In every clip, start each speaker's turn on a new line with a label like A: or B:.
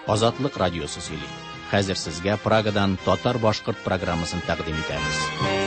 A: Азатлык радиосы сөйли. Хәзер сезгә Прагадан татар-башкорт программасын тәкъдим итәбез.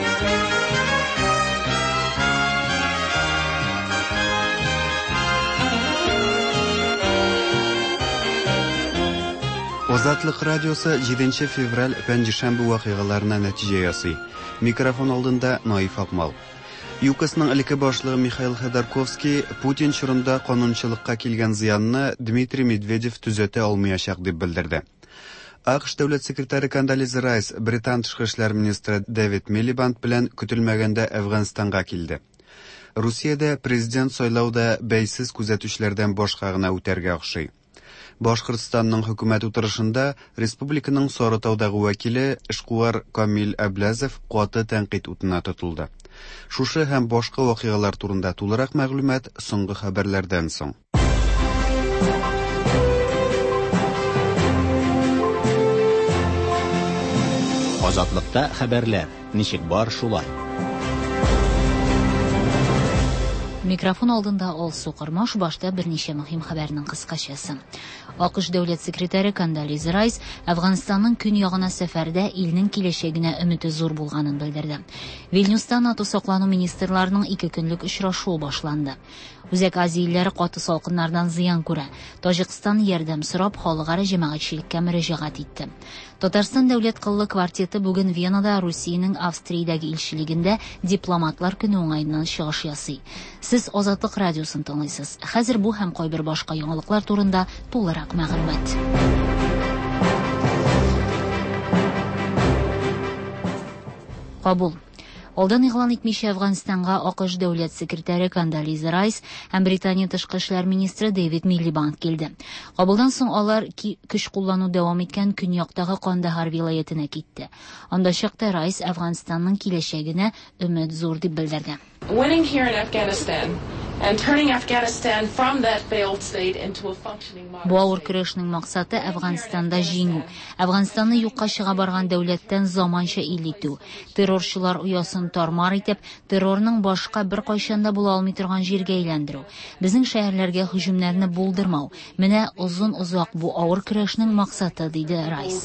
B: Азатлык радиосы 7 февраль пәнҗешәмбе вакыйгаларына нәтиҗә ясый. Микрофон алдында Наиф Акмал. ЮКОСның элекке башлыгы Михаил Ходорковский Путин чорында канунчылыкка килгән зыянны Дмитрий Медведев төзәтә алмаячак дип белдерде. АКШ дәүләт секретаре Кондолиза Райс Британ тышкы эшләр министры Дэвид Милибанд белән көтелмәгәндә Әфганстанга килде. Русиядә президент сайлауда бәйсез күзәтүчләрдән башка гына үтәргә охшый. Башкортстанның хөкүмәт утырышында республиканың Сарытаудагы вәкиле эшкуар Камил Әбләзов каты тәнкыйть утына тотылды. Шушы һәм башка вакыйгалар турында тулырак мәгълүмат соңгы хәбәрләрдән соң.
A: Азатлыкта хәбәрләр. Ничек бар шулай?
C: Микрофон алдында Алсу Кырмаш, башта берничә мөһим хәбәрнең кыскачасы. АКШ дәүләт секретаре Кондолиза Райс Әфганстанның көньягына сәфәрдә илнең киләчәгенә өмете зур булганын белдерде. Вильнюста НАТО саклану министрларының 2 көнлек очрашуы башланды. Үзәк Азия илләре каты салкыннардан зыян күрә. Таҗикстан ярдәм сорап халыкара җәмәгатьчелеккә мөрәҗәгать итте. Татарстан дәүләт кыллы квартеты бүген Венада Русиянең Австриядәге илчелегендә дипломатлар көне уңаеннан чыгыш ясый. Сез Азатлык радиосын тыңлыйсыз. Хәзер бу һәм кайбер башка яңалыклар турында тулырак мәгълүмат. Кабул. Алдан игълан итмичә Әфганстанга АКШ дәүләт секретаре Кондолиза Райс һәм Британия тышкы эшләр министры Дэвид Милибанд килде. Кабулдан соң алар көч куллану дәвам иткән көньяктагы Кандахар вилаятенә китте. Анда чакта Райс Әфганстанның киләчәгенә өмет зур дип белдерде.
D: Winning here in Afghanistan and turning Afghanistan from that failed state into a functioning modern.
C: Бу авыр көрәшнең максаты Әфганстанда җиңү. Әфганстанны юкка чыга барган дәүләттән заманча ил итү. Террорчылар уясын тармар итеп, террорның башка бер кайчанда була алмый торган җиргә әйләндерү. Безнең шәһәрләргә һөҗүмнәрне булдырмау. Менә озак бу авыр көрәшнең максаты, диде Райс.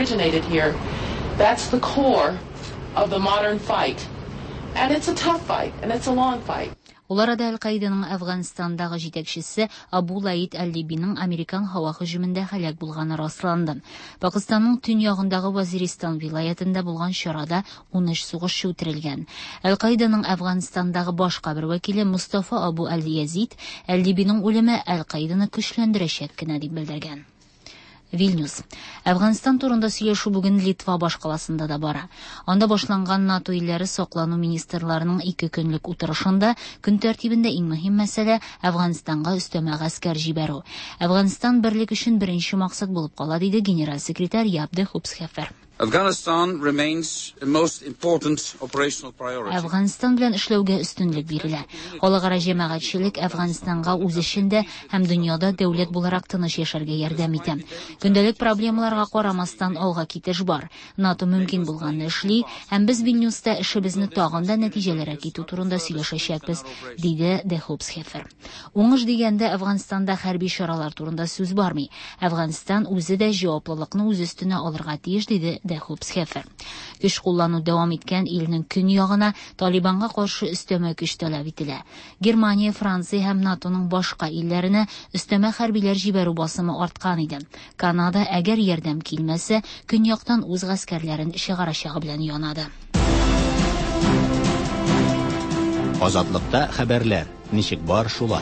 D: That's the core of the modern fight. And it's a tough fight, and it's a long fight.
C: Уларда Әл-Каиданың Әфганстандагы җитәкчесе Абу Лаид Әл-Либиның Американ һава һөҗүмендә һәлак булганы расланды. Пакистанның төньягындагы Вазиристан вилаятында булган чарада 13 сугышчы үтерелгән. Әл-Каиданың Әфганстандагы башка бер вәкиле Мустафа Абу Әл-Язид Әл-Либиның үлеме Әл-Каиданы көчләндерәчәк кенә дип белдергән. Вильнюс. Әфганстан турында сөйләшү бүген Литва башкаласында да бара. Анда башланган НАТО илләре саклану министрларының 2 көнлек утырышында көн тәртибендә иң мөһим мәсьәлә Әфганстанга өстәмә гаскәр җибәрү. Әфганстан берлек өчен беренче максат булып кала, диде генераль секретарь Ябде Хубсхефер.
E: Afghanistan remains the most important operational priority.
C: Әфганстан белән эшләүгә өстенлек бирелә. Халыкара җәмәгатьчелек Әфганстанга үз эшендә һәм дөньяда дәүләт буларак тыныч яшәргә ярдәм итә. Көндәлек проблемаларга карамастан алга китеш бар. НАТО мөмкин булганны эшли, һәм без Вильнюста эшебезне тагын да нәтиҗәләргә китү турында сөйләшәчәкбез, диде Де Хубсхефер. Уңыш дигәндә Әфганстанда хәрби чаралар турында сүз бармый. Әфганстан үзе дә җаваплылыкны үз өстенә алырга тиеш, диде Де Хубсхефер. Көч куллану дәвам иткән илнең көньягына Талибанга каршы өстәмә көч таләп ителә. Германия, Франция һәм НАТОның башка илләренә өстәмә хәрбиләр җибәрү басымы арткан иде. Канада, әгәр ярдәм килмәсә, көньяктан үз гаскәрләрен чыгарачагы белән янады.
A: Азатлыкта хәбәрләр. Ничек бар шулай?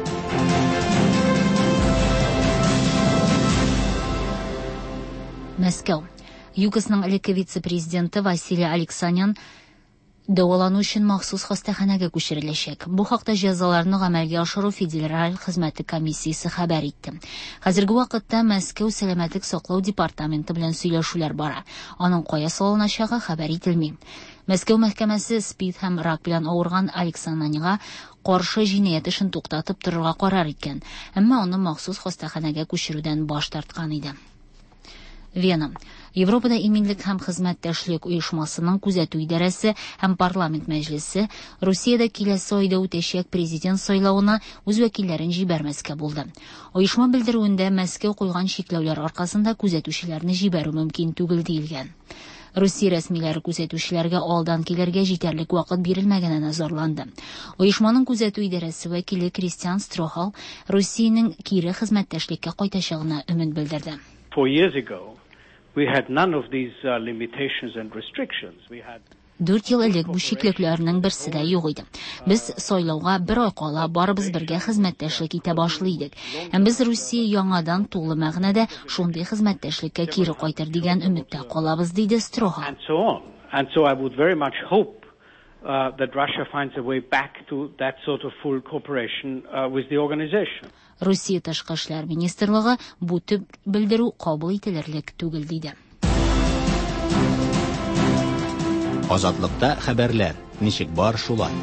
C: Мәскәү. ЮКОСның элекке вице-президенты Василий Алексанян дәвалану өчен махсус хастаханәгә күчереләчәк. Бу хакта җәзаларны гамәлгә ашыру федераль хезмәте комиссиясе хәбәр итте. Хәзерге вакытта Мәскәү сәламәтлек саклау департаменты белән сөйләшүләр бара. Аның кая салыначагы хәбәр ителми. Мәскәү мәхкәмәсе СПИД һәм рак белән авырган Алексанянга каршы җинаять эшен туктатып торырга карар иткән, әмма аны махсус хастаханәгә күчерүдән баш тарткан иде. Вена. Европада иминлек һәм хезмәттәшлек оешмасының күзәтү идарәсе һәм парламент мәҗлесе Русиядә киләсе айда үтәчәк президент сайлауына үз вәкилләрен җибәрмәскә булды. Оешма белдерүендә Мәскәү куйган чикләүләр аркасында күзәтүчеләрне җибәрү мөмкин түгел диелгән. Русия рәсмиләре күзәтүчеләргә алдан килергә җитәрлек вакыт бирелмәгәнен назарланды. Оешманың күзәтү идарәсе вәкиле Кристиан Строхал Русиянең кире хезмәттәшлеккә кайтачагына өмет белдерде.
F: 4 years ago, we had none of these limitations and restrictions. We had
C: 4 ел элек бу чикләүләрнең берсе дә юк иде. Без сайлауга бер ай кала барыбыз бергә хезмәттәшлек итә башлый идек. Һәм без Русия яңадан тулы мәгънәдә шундый хезмәттәшлеккә кире кайтыр дигән өметтә калабыз, диде Строхал.
F: And so I would very much hope that Russia finds a way back to that sort of full cooperation with the organization.
C: Русия тышкы эшләр министрлыгы бу төп белдерү кабул ителерлек түгел диде.
A: Азатлыкта хәбәрләр. Ничек бар шулай.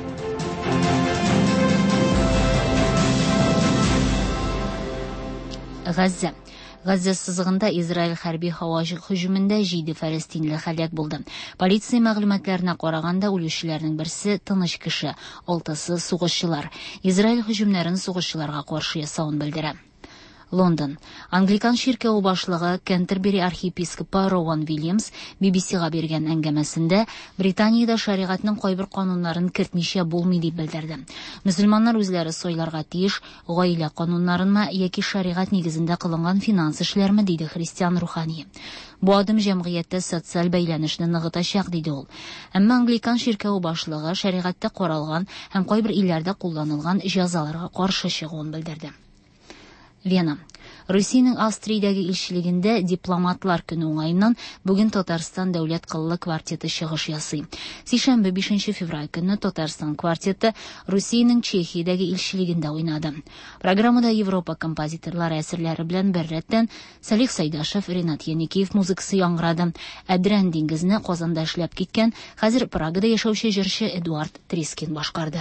A: Газза. Газза сызыгында Израиль хәрби һава һөҗүмендә 7 фәлестинле һәлак булды. Полиция мәгълүматларына караганда, үлүчеләрнең берсе тыныч кеше, 6-сы сугышчылар. Израиль һөҗүмнәрен сугышчыларга каршы ясавын белдерә. Лондон. Англикан ширкәү башлыгы Кентербери архиепископы Роуан Вильямс BBC-га биргән әңгәмәсендә Британиядә шәригатьнең кайбер кануннарын кертмичә булмый дип белдерде. Мөселманнар үзләре сайларга тиеш гаилә кануннарынмы яки шәригать нигезендә кылынган финанс эшләрме, диде христиан Рухани. Бу адым җәмгыятьтә социаль бәйләнешне ныгытачак, диде ул. Әмма Англикан ширкәү башлыгы шәригатьтә каралган һәм кайбер илләрдә кулланылган җәзаларга каршы чыгуын белдерде. Вена. Русиянең Австриядәге илчелегендә дипломатлар көне уңаеннан бүген Татарстан дәүләт кыллы квартеты чыгыш ясый. Сишәмбе 5 февраль көнне Татарстан квартеты Русиянең Чехиядәге илчелегендә уйнады. Программада Европа композиторлары әсәрләре белән беррәттән Салих Сайдашев, Ренат Яникеев музыкасы яңгырады. Әдрән диңгезне Казанда эшләп киткән, хәзер Прагада яшәүче җырчы Эдуард Трискин башкарды.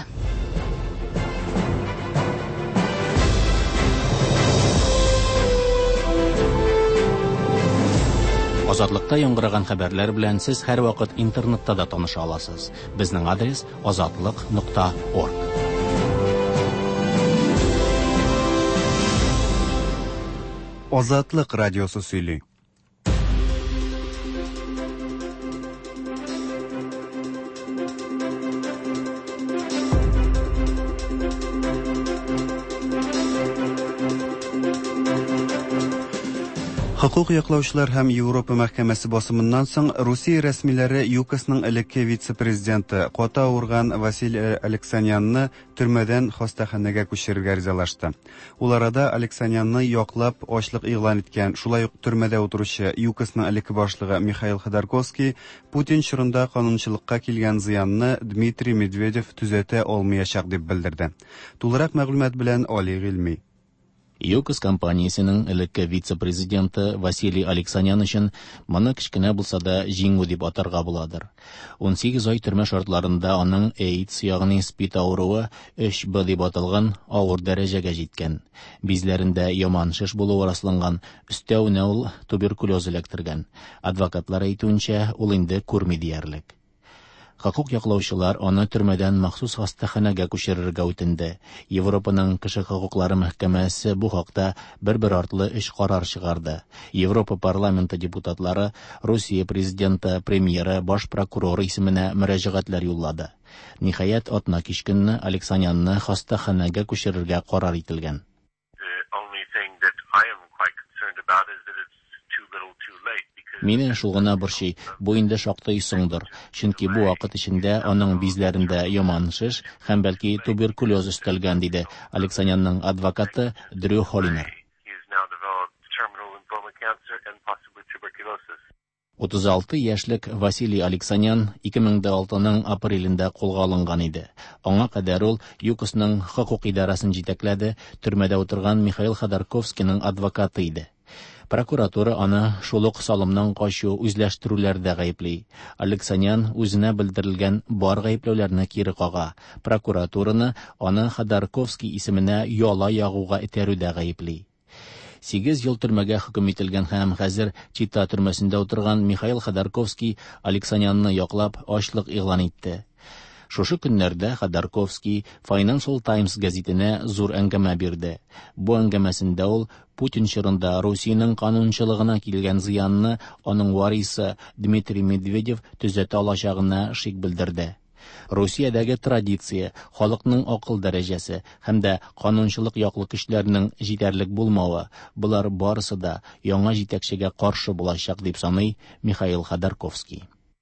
A: Азатлыкта яңгыраган хәбәрләр белән сез һәр вакыт интернетта да таныша аласыз. Безнең адрес azatlyk.org.
B: Азатлык радиосы сөйли. Хукук яклаучылар һәм Европа мәхкәмәсе басымыннан соң Русия рәсмиләре ЮКОСның элекке вице-президенты ката авырган Василий Алексанянны төрмәдән хастаханәгә күчерергә ризалашты. Ул арада Алексанянны яклап ачлык игълан иткән, шулай ук төрмәдә утыручы ЮКОСның элекке башлыгы Михаил Ходорковский Путин чорында канунчылыкка килгән зыянны Дмитрий Медведев түзәтә алмаячак дип белдерде. Тулырак мәгълүмат белән Али Гыйльми.
A: ЮКОС компаниясының элекке вице-президенты Василий Алексанян өчен моны кичкенә булса да җиңү дип атарга буладыр. 18 ай төрмә шартларында аның AIDS, ягъни спид авыруы 3B дип аталган авыр дәрәҗәгә җиткән. Бизләрендә яман шеш булуы расланган, өстәвенә ул туберкулез эләктергән. Адвокатлар әйтүенчә, ул инде күрми диярлек. Хукук яклаучылар аны төрмәдән махсус хастаханәгә күчерергә үтенде. Европаның кеше хукуклары мәхкәмәсе бу хакта бер артлы эш карар чыгарды. Европа парламенты депутатлары Русия президенты, премьеры, баш прокуроры исеменә мөрәҗәгатьләр юллады. Ниһаять, атна кичкенне Алексанянны хастаханәгә күчерергә карар ителгән. Мине шул гына борчый, бу инде шактый соңдыр, чөнки бу вакыт эчендә аның бизләрендә яман шеш һәм бәлки туберкулез өстәлгән, диде Алексанянның адвокаты Дрю Холлинер. 36 яшьлек Василий Алексанян 2006-ның апрелендә кулга алынган иде. Аңа кадәр ул ЮКОСның хукук идарәсен җитәкләде, төрмәдә утырган Михаил Ходорковскийның адвокаты иде. Прокуратура аны шулык салымнан качу үзләштерүләрдә гаепли. Алексанян үзенә белдерелгән бар гаепләүләрне кире кага. Прокуратураны аны Ходорковский исеменә яла ягуга итерүдә гаепли.
G: 8 ел төрмәгә хөкем ителгән һәм хәзер Чита төрмәсендә утырган Михаил Ходорковский Алексанянны яклап ачлык игълан итте. Шушы көннәрдә Ходорковский Financial Times гәзитенә зур әңгәмә бирде. Бу әңгәмәсендә ул Путин чорында Русиянең канунчылыгына килгән зыянны аның варисы Дмитрий Медведев төзәтә алачагына шик белдерде. Русиядәге традиция, халыкның акыл дәрәҗәсе һәм дә канунчылык яклы кешеләрнең җитәрлек булмавы, булар барысы да яңа җитәкчегә каршы булачак дип саный Михаил Ходорковский.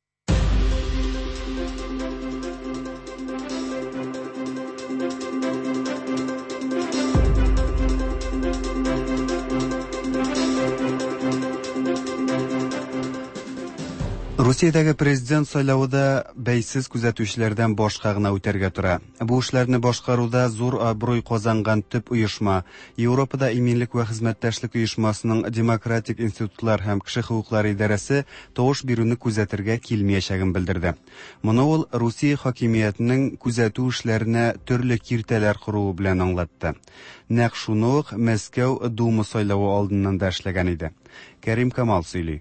B: Русиядәге президент сайлауында бәйсез күзәтүчеләрдән башка гына үтәргә тора. Бу эшләрне башкаруда зур абруй казанган төп оешма, Европада иминлек вә хезмәттәшлек оешмасының демократик институтлар һәм кеше хукуклары идарәсе тавыш бирүне күзәтергә килмәячәген белдерде. Моны ул Русия хакимиятенең күзәтү эшләренә төрле киртәләр куруы белән аңлатты. Нәкъ шуны ук Мәскәү Дума сайлавы алдыннан да эшләгән иде. Кәрим Камал сөйли.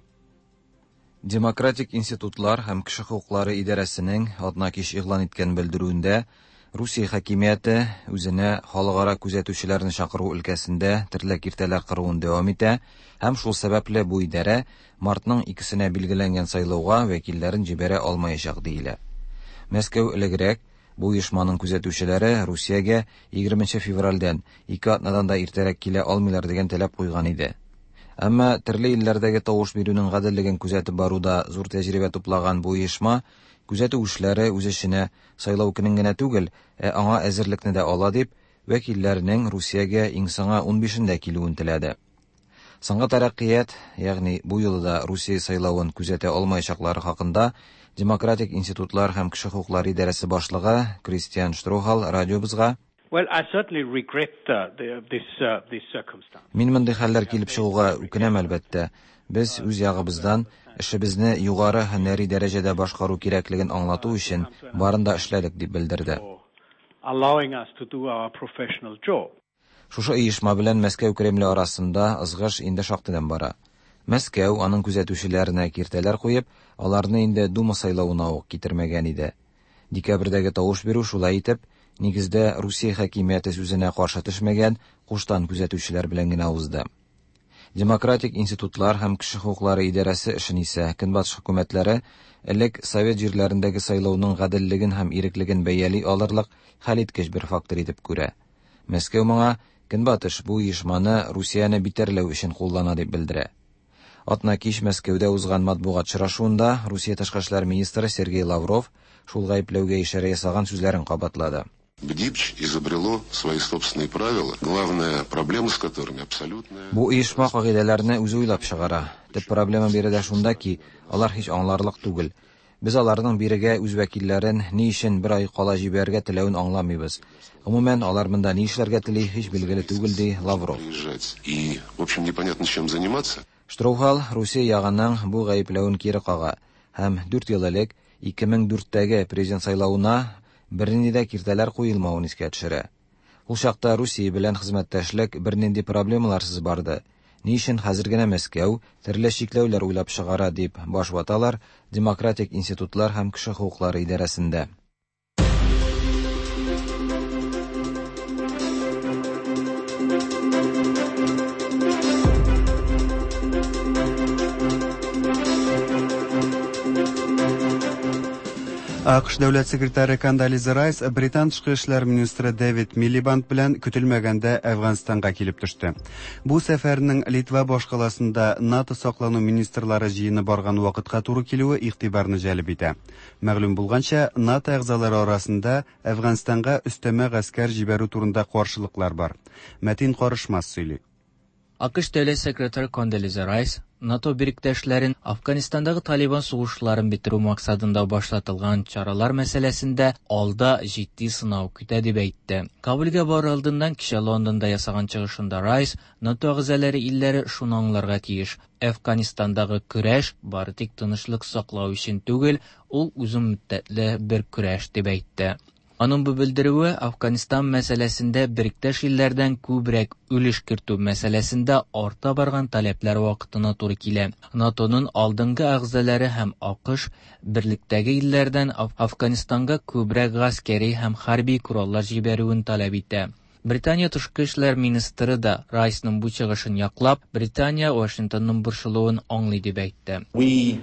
H: Демократик институтлар һәм кеше хукуклары идарәсенең атнакиш игълан иткән белдерүендә Русия хакимияте үзенә халыкара күзәтүчеләрне чакыру өлкәсендә төрле киртәләр кыруын дәвам итә һәм шул сәбәпле бу идарә мартның 2-сенә билгеләнгән сайлауга вәкилләрен җибәрә алмаячак диелә. Мәскәү элегрәк бу оешманың күзәтүчеләре Русиягә 20 февральдән 2 атнадан да иртәрәк килә алмыйлар дигән таләп куйган иде. Әмма төрле илләрдәге тавыш бирүнең гаделлеген күзәтеп баруда зур тәҗрибә туплаган бу оешма күзәтү эшләре үз эшенә сайлау көнен генә түгел, аңа әзерлекне дә ала дип, вәкилләрнең Русиягә иң соңга 15-ндә килүен теләде. Соңгы тараҡҡият, ягъни бу юлда Русия сайлауын күзәтә алмаячаклары хакында Демократик институтлар һәм кеше хукуклары идарәсе башлыгы Кристиан Штрохал радиобызга
F: Well, I certainly regret this circumstance.
H: Мин мондый хәлләр килеп чыгуга үкенәм әлбәттә. Без үз ягыбыздан эшебезне югары һөнәри дәрәҗәдә башкару кирәклеген аңлату өчен барын да эшләдек дип белдерде.
F: Allowing us to do our professional job.
H: Шушы оешма белән Мәскәү Кремле арасында ызгыш инде шактыдан бара. Мәскәү аның күзәтүчеләренә киртәләр куеп, аларны инде Дума сайлауына ук китермәгән иде. Декабрьдәге тавыш бирү шулай итеп, нигездә Русия хакимияте сүзенә каршы төшмәгән куштан күзәтүчеләр белән генә узды. Демократик институтлар һәм кеше хукуклары идарәсе эшен исә көнбатыш хөкүмәтләре элек Совет җирләрендәге сайлауның гаделлеген һәм иреклеген бәяли алырлык хәлиткеч бер фактор итеп күрә. Мәскәү моңа көнбатыш бу оешманы Русияне битәрләү өчен куллана дип белдерә. Атна кич Мәскәүдә узган матбугат очрашуында Русия тышкы эшләр министры Сергей Лавров шул гаепләүгә ишарә ясаган сүзләрен кабатлады.
I: БДИПЧ изобрело свои собственные правила. Главная проблема с которыми абсолютная.
H: Бу оешма кагыйдәләрне үзе уйлап чыгара. Төп проблема биредә шунда ки, алар һич аңларлык түгел. Без аларның бирегә үз вәкилләрен ни өчен бер ай кала җибәргә теләвен аңламыйбыз. Гомумән, алар монда ни эшләргә тели һич билгеле түгел ди Лавров.
I: И, в общем, непонятно чем заниматься.
H: Штроухал Русия ягының бу гаепләвен кире кага һәм 4 ел элек 2004-тәге президент сайлауына бернинди дә киртәләр куелмавын искә төшерә. Ул чакта Русия белән хезмәттәшлек бернинди проблемаларсыз барды. Ни өчен хәзер генә Мәскәү төрле чикләүләр уйлап чыгара дип баш ваталар Демократик институтлар һәм кеше хукуклары идарәсендә.
B: АКШ дәүләт секретаре Кондолиза Райс Британ тышкы эшләр министры Дэвид Милибанд белән көтелмәгәндә Әфганстанга килеп төште. Бу сәфәрнең Литва башкаласында НАТО саклану министрлары җыены барган вакытка туры килүе игътибарны җәлеп итә. Мәгълүм булганча, НАТО әгъзалары арасында Әфганстанга өстәмә гаскәр җибәрү турында каршылыклар бар. Мәтин Карышмас сөйли.
C: АКШ дәүләт секретаре Кондолиза Райс НАТО биректәшләрен Афганистандагы Талибан сугышларын бетерү максатында башлатылган чаралар мәсьәләсендә алда җитди сынау көтә дип әйтте. Кабулгә бару алдыннан кичә Лондонда ясаган чыгышында Райс НАТО әгъзалары илләре шуны аңларга тиеш. Афганистандагы көрәш бары тик тынычлык саклау өчен түгел, ул үзем мөддәтле бер көрәш дип әйтте.
J: Аның бу белдерүе Афганистан мәсьәләсендә биректәш илләрдән күбрәк өлеш кертү мәсьәләсендә арта барган таләпләр вакытына туры килә. НАТОның алдынгы әгъзалары һәм АКШ берлектәге илләрдән Афганистанга күбрәк гаскәри һәм хәрби кораллар җибәрүен таләп итә. Британия тышкы эшләр министры да Райсның бу чыгышын яклап, Британия Вашингтонның борчылуын аңлый дип әйтте.
K: We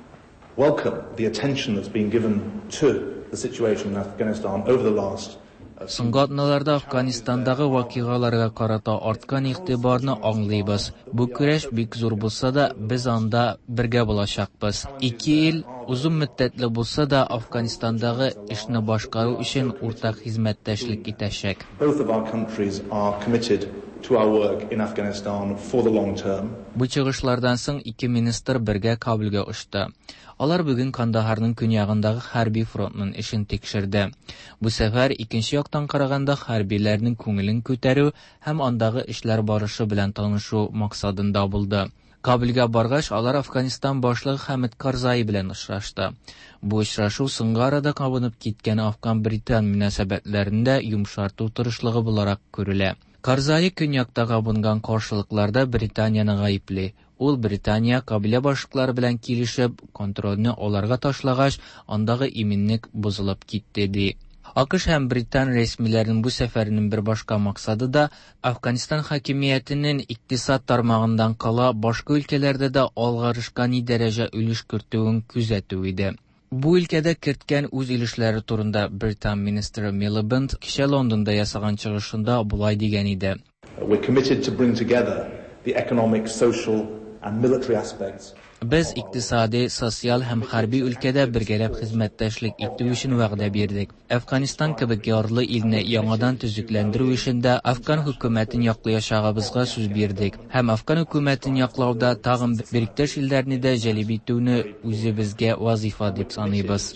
K: welcome the attention that's been given to the situation in Afghanistan over the last
J: Соңгы атналарда Афганистандагы вакыйгаларга карата арткан игътибарны аңлыйбыз. Бу көрәш бик зур булса да, без анда бергә булачакбыз. Ике ил узун мөддәтле булса да, Афганистандагы эшне башкару өчен уртак хезмәттәшлек итәчәк.
K: Both of our countries are committed to our work in Afghanistan for the long term.
J: Бу чыгышлардан соң ике министр бергә Кабулга очты. Алар бүген Кандаһарның көньягындагы хәрби фронтның эшен тикшерде. Бу сәфәр икенче яктан караганда хәрбиләрнең күңелен күтәрү һәм андагы эшләр барышы белән танышу максатында булды. Кабулга баргач, алар Афганистан башлыгы Хамид Карзай белән очрашты. Бу очрашу соңгы арада кабынып киткән Афган-Британ мөнәсәбәтләрендә йомшарту тырышлыгы буларак күрелә. Карзай көньякта кабынган каршылыкларда Британияны гаепли. Ул Британия Кабулга башлыклары белән килешеп, контрольне аларга ташлагач, андагы иминлек бузылып китте ди. АКШ һәм Британ рәсмиләренең бу сәфәренең бер башка максаты да Афганистан хакимиятенең икътисад тармагыннан кала башка өлкәләрдә дә алгарышкан дәрәҗә өлеш кертүен күзәтү иде. Бу өлкәдә керткән үз өлешләре турында Британ министры Милибанд кичә Лондонда ясаган чыгышында булай дигән иде.
K: We're committed to bring together the economic, social and military aspects.
J: Без икътисади, социаль һәм хәрби өлкәдә бергәләп хезмәттәшлек итү өчен вәгъдә бирдек. Афганистан кебек ярлы илне яңадан төзекләндерү өчен дә Афган хөкүмәтен яклаячагыбызга сүз бирдек. Һәм Афган хөкүмәтен яклауда тагын биректәш илләрне дә җәлеп итүне үзебезгә вазифа дип саныйбыз.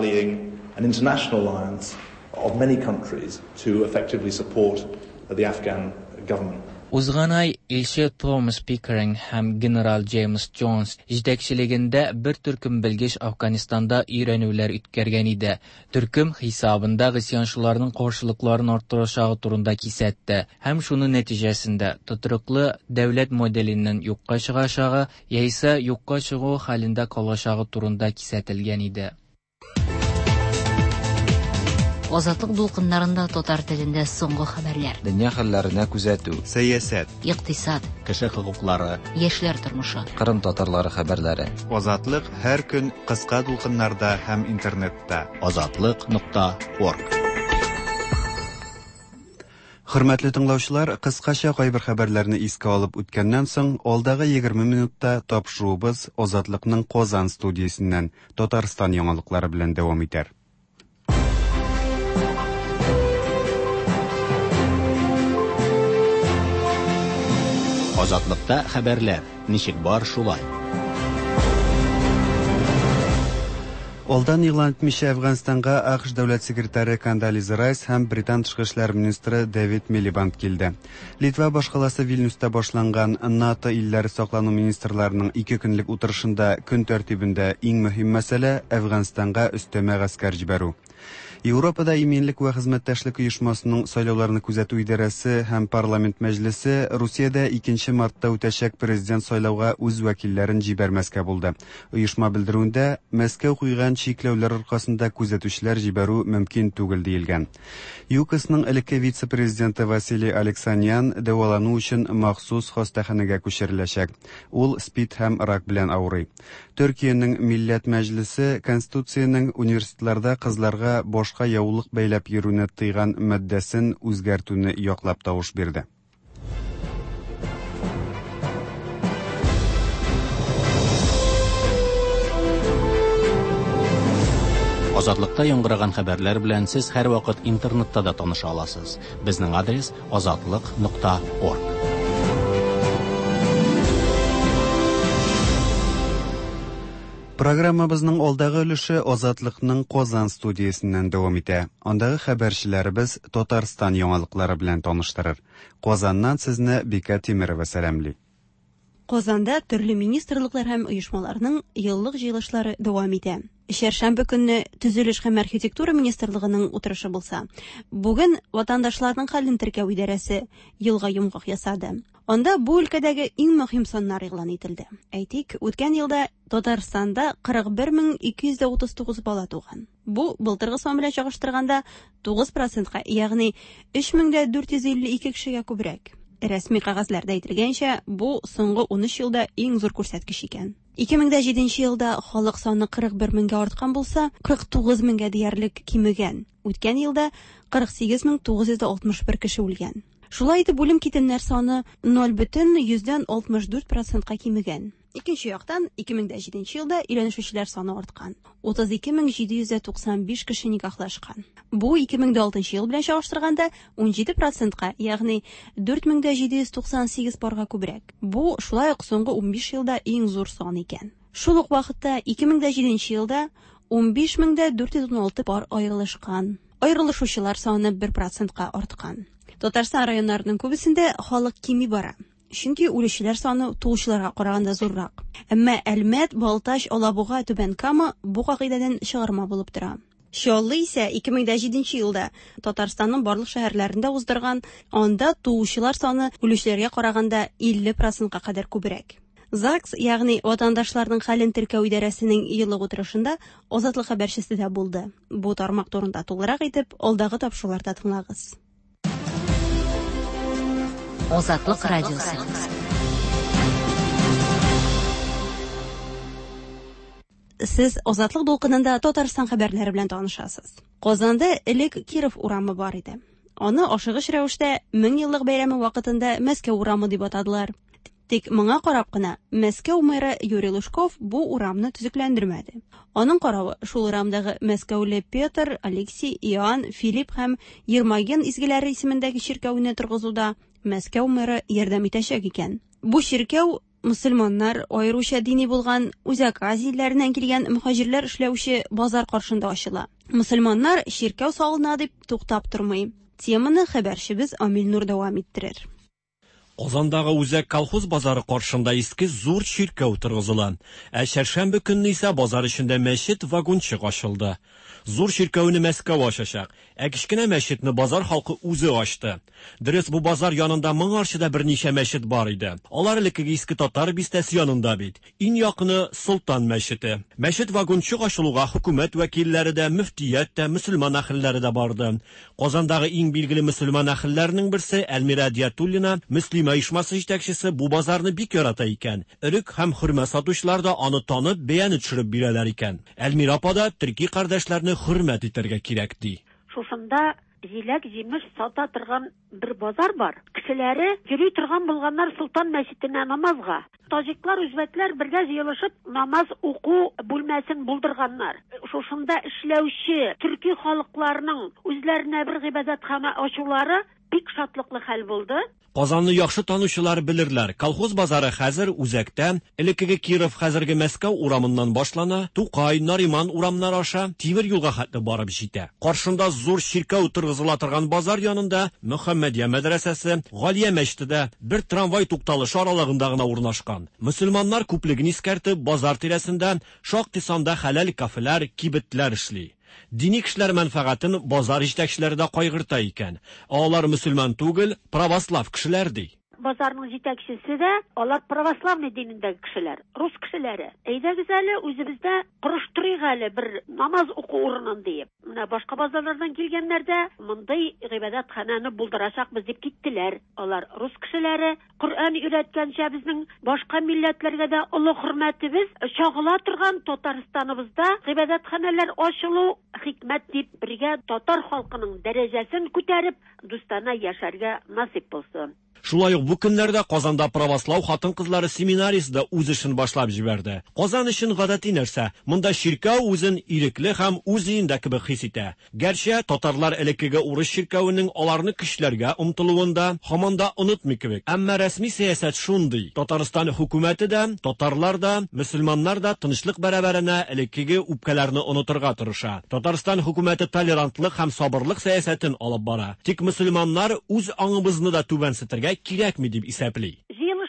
K: An international alliance of many countries to effectively support the Afghan government.
J: Узган ай илче Томас Пикеринг һәм генерал Джеймс Джонс җитәкчелегендә бер төркем белгеч Афганистанда өйрәнүләр үткәргән иде. Төркем хисабында гысьянчыларның каршылыкларын арттырачагы турында кисәтте һәм шуның нәтиҗәсендә тотрыклы дәүләт моделеннән юкка чыгачагы яисә юкка чыгу хәлендә калачагы турында кисәтелгән иде.
A: Азатлык дулкыннарында татар телендә соңгы хәбәрләр.
H: Дөнья хәлләренә күзәтү,
B: сәясәт,
A: Икътисад,
G: кеше хокуклары,
A: яшьләр тормышы.
H: Кырым татарлары хәбәрләре.
B: Азатлык һәр көн кыска дулкыннарда һәм интернетта.
G: Azatlyk.org.
B: Хөрмәтле тыңлаучылар, кыскача кайбер хәбәрләрне искә алып үткәннән соң, алдагы 20 минутта тапшыруыбыз Азатлыкның Казан студиясеннән Татарстан яңалыклары белән дәвам итәр.
G: Азатлыкта хәбәрләр. Ничек бар шулай?
B: Алдан игълан итмичә Афганистанга АКШ дәүләт секретаре Кондолиза Райс һәм Британ тышкы эшләр министры Дэвид Милибанд килде. Литва башкаласы Вильнюста башланган НАТО илләре саклану министрларының 2 көнлек утырышында көн тәртибендә иң мөһим мәсьәлә Афганистанга өстәмә гаскәр җибәрү. Европада иминлек ва хезмәттәшлек оешмасының сайлауларны күзәтү идарәсе һәм парламент мәҗлесе Русиядә 2 мартта үтәчәк президент сайлауга үз вәкилләрен җибәрмәскә булды. Оешма белдерүендә Мәскәү куйган чикләүләр аркасында күзәтүчеләр җибәрү мөмкин түгел диелгән. ЮКСның элекке вице-президенты Василий Алексаньян дәвалану өчен махсус хастаханәгә күчереләчәк. Ул СПИД һәм рак белән авырый. Төркиянең Милләт мәҗлесе Конституциянең университетларда кызларга башка яулык бәйләп йөрүне тыйган маддәсен үзгәртүне яклап тавыш бирде.
G: Азатлыкта яңгыраган хәбәрләр белән сез һәр вакыт интернетта да таныша аласыз. Безнең адрес azatlyk.org.
B: Программабызның алдагы өлеше Азатлыкның Казан студиясеннән дәвам итә. Андагы хәбәрчеләребез Татарстан яңалыклары белән таныштырыр. Казаннан сезне Бика Тимерова сәламли.
L: Казанда төрле министрлыклар һәм оешмаларның еллык җыелышлары дәвам итә. Шәршәмбе көнне Төзелеш һәм архитектура министрлыгының утырышы булса, бүген ватандашларның хәлен теркәү идарәсе елга йомгак ясады. Анда бу өлкәдәге иң мөһим саннар игълан ителде. Әйтик, үткән елда Татарстанда 41239 бала туган. Бу былтыргы сан белән чагыштырганда 9%-ка, ягъни 3452 кешегә күбрәк. Рәсми кагазларда әйтелгәнчә, бу соңгы 13 елда иң зур күрсәткеч икән. 2007 елда халык саны 41 меңгә арткан булса, 49 меңгә диярлек кимегән. Үткән елда 48961 кеше үлгән. Шулай итеп, үлем китемнәр саны 0,64%-ка кимегән. Икенче яктан, 2007 елда өйләнешүчеләр саны арткан. 32795 кеше никахлашкан. Бу 2006 ел белән чагыштырганда 17%-ка, ягъни 4798 парга күбрәк. Бу шулай ук соңгы 15 елда иң зур сан икән. Шул ук вакытта 2007 елда 15416 пар аерылышкан. Аерылышучылар саны 1%-ка арткан. Татарстан районнарының күбесендә халык кими бара. Чөнки үлүчеләр саны туучыларга караганда зуррак. Әмма Әлмәт, Балтач, Алабуга, Түбән Кама бу кагыйдәдән чыгарма булып тора. Чаллы исә 2007 елда Татарстанның барлык шәһәрләрендә уздырган, анда туучылар саны үлүчеләргә караганда 50%-ка кадәр күбрәк. ЗАГС, ягъни ватандашларның хәлен теркәү идарәсенең еллык утырышында Азатлык хәбәрчесе дә булды. Бу тармак турында тулырак итеп, алдагы тапшыруларда тыңлагыз.
A: Азатлык радиосы.
L: Сез Азатлык дулкынында Татарстан хәбәрләре белән танышасыз. Казанда элек Киров урамы бар иде. Аны ашыгыч рәвештә 1000 еллык бәйрәме вакытында Мәскәү урамы дип атадылар. Тик моңа карап кына Мәскәү мэры Юрий Лужков бу урамны төзекләндермәде. Аның каравы, шул урамдагы Мәскәүле Петр, Алексей, Иоанн, Филипп һәм Ермоген изгеләре исемендәге чиркәүне торгызуда Мәскәү мэры ярдәм итәчәк икән. Бу чиркәү мөселманнар, аеруча дини булган Үзәк Азия илләреннән килгән мөхаҗирләр эшләүче базар каршында ачыла. Мөселманнар чиркәү салына дип туктап тормый. Теманы хәбәрчебез Амил Нур дәвам иттерер.
M: Казандагы Үзәк колхоз базары каршында иске зур чиркәү торгызыла. Шәршәмбе көнне исә базар эчендә мәчет вагончык ачылды. Зур чиркәүне Мәскәү ачачак. Кечкенә мәчетне базар халкы үзе ачты. Дөрес, бу базар янында моңарчыда берничә мәчет бар иде. Алар элекке иске татар бистәсе янында бит. Иң якыны Солтан мәчете. Мәчет вагончык ачылуга хөкүмәт вәкилләре дә, мөфтият тә, мөселман әһелләре дә барды. Казандагы иң билгеле мөселман әһелләрнең берсе Әлмира Диятуллина, Мөслим оешмасы җитәкчесе, бу базарны бик ярата икән. Өрек һәм хөрмә сатучылар да аны танып, бәяне төшереп бирәләр икән. Әлмира апа да төрки кардәшләрне хөрмәт итәргә кирәк ди.
N: Шушында җиләк җимеш сата торган бер базар бар. Кешеләре йөри торган булганнар Солтан мәчетенә намазга. Таҗиклар, үзбәкләр бергә җыелышып намаз уку бүлмәсен булдырганнар. Шушында эшләүче төрки халыкларының үзләренә бер гыйбадәтхана ачулары бик шатлыклы хәл булды.
M: Казанны яхшы танучылар белерләр. Колхоз базары хәзер үзәктә, элеккеге Киров хәзерге Мәскәү урамыннан башлана, Тукай, Нариман урамнары аша тимер юлга хәтле барып җитә. Каршында зур чиркәү торгызыла торган базар янында Мөхәммәдия мәдрәсәсе, Галия мәчете бер трамвай тукталышы аралыгында гына урнашкан. Мөселманнар күплеген искәртеп, базар тирәсендә шактый санда хәләл кафелар, кибетләр эшли. Дини кешеләр мәнфәгатен базар җитәкчеләре дә кайгырта икән. Алар мөселман түгел, православ кешеләр ди.
N: Базарның җитәкчесе дә алар православный динендәге кешеләр, рус кешеләре. Әйдәгез әле үзебездә кырыштырыйк әле бер намаз уку урынын диеп. Менә башка базарлардан килгәннәр дә мондый гыйбадәтхананы булдырачакбыз дип киттеләр. Алар рус кешеләре Коръән өйрәткәнчә безнең башка милләтләргә дә олы хөрмәтебез чагыла торган Татарстаныбызда гыйбадәтханалар ачылу хикмәт дип бергә татар халкының дәрәҗәсен күтәреп, дустана яшәргә насип булсын.
M: Шулай ук бу көннәрдә Казанда православ хатын-кызлары семинариясе дә үз эшен башлап җибәрде. Казан өчен гадәти нәрсә. Монда чиркәү үзен ирекле һәм үз өендә кебек хис итә. Гәрчә татарлар элеккеге урыс чиркәүенең аларны көчләргә омтылуында һаман да онытмый кебек. Әмма рәсми сәясәт шундый. Татарстан хөкүмәте дә, татарлар да, мөселманнар да тынычлык бәрабәренә элеккеге үпкәләрне онытырга тырыша. Татарстан хөкүмәте толерантлык һәм сабырлык сәясәтен алып бара. Тик мөселманнар үз аңыбызны да түбәнсетергә кирәкми дип исәпли.
N: Җыелыш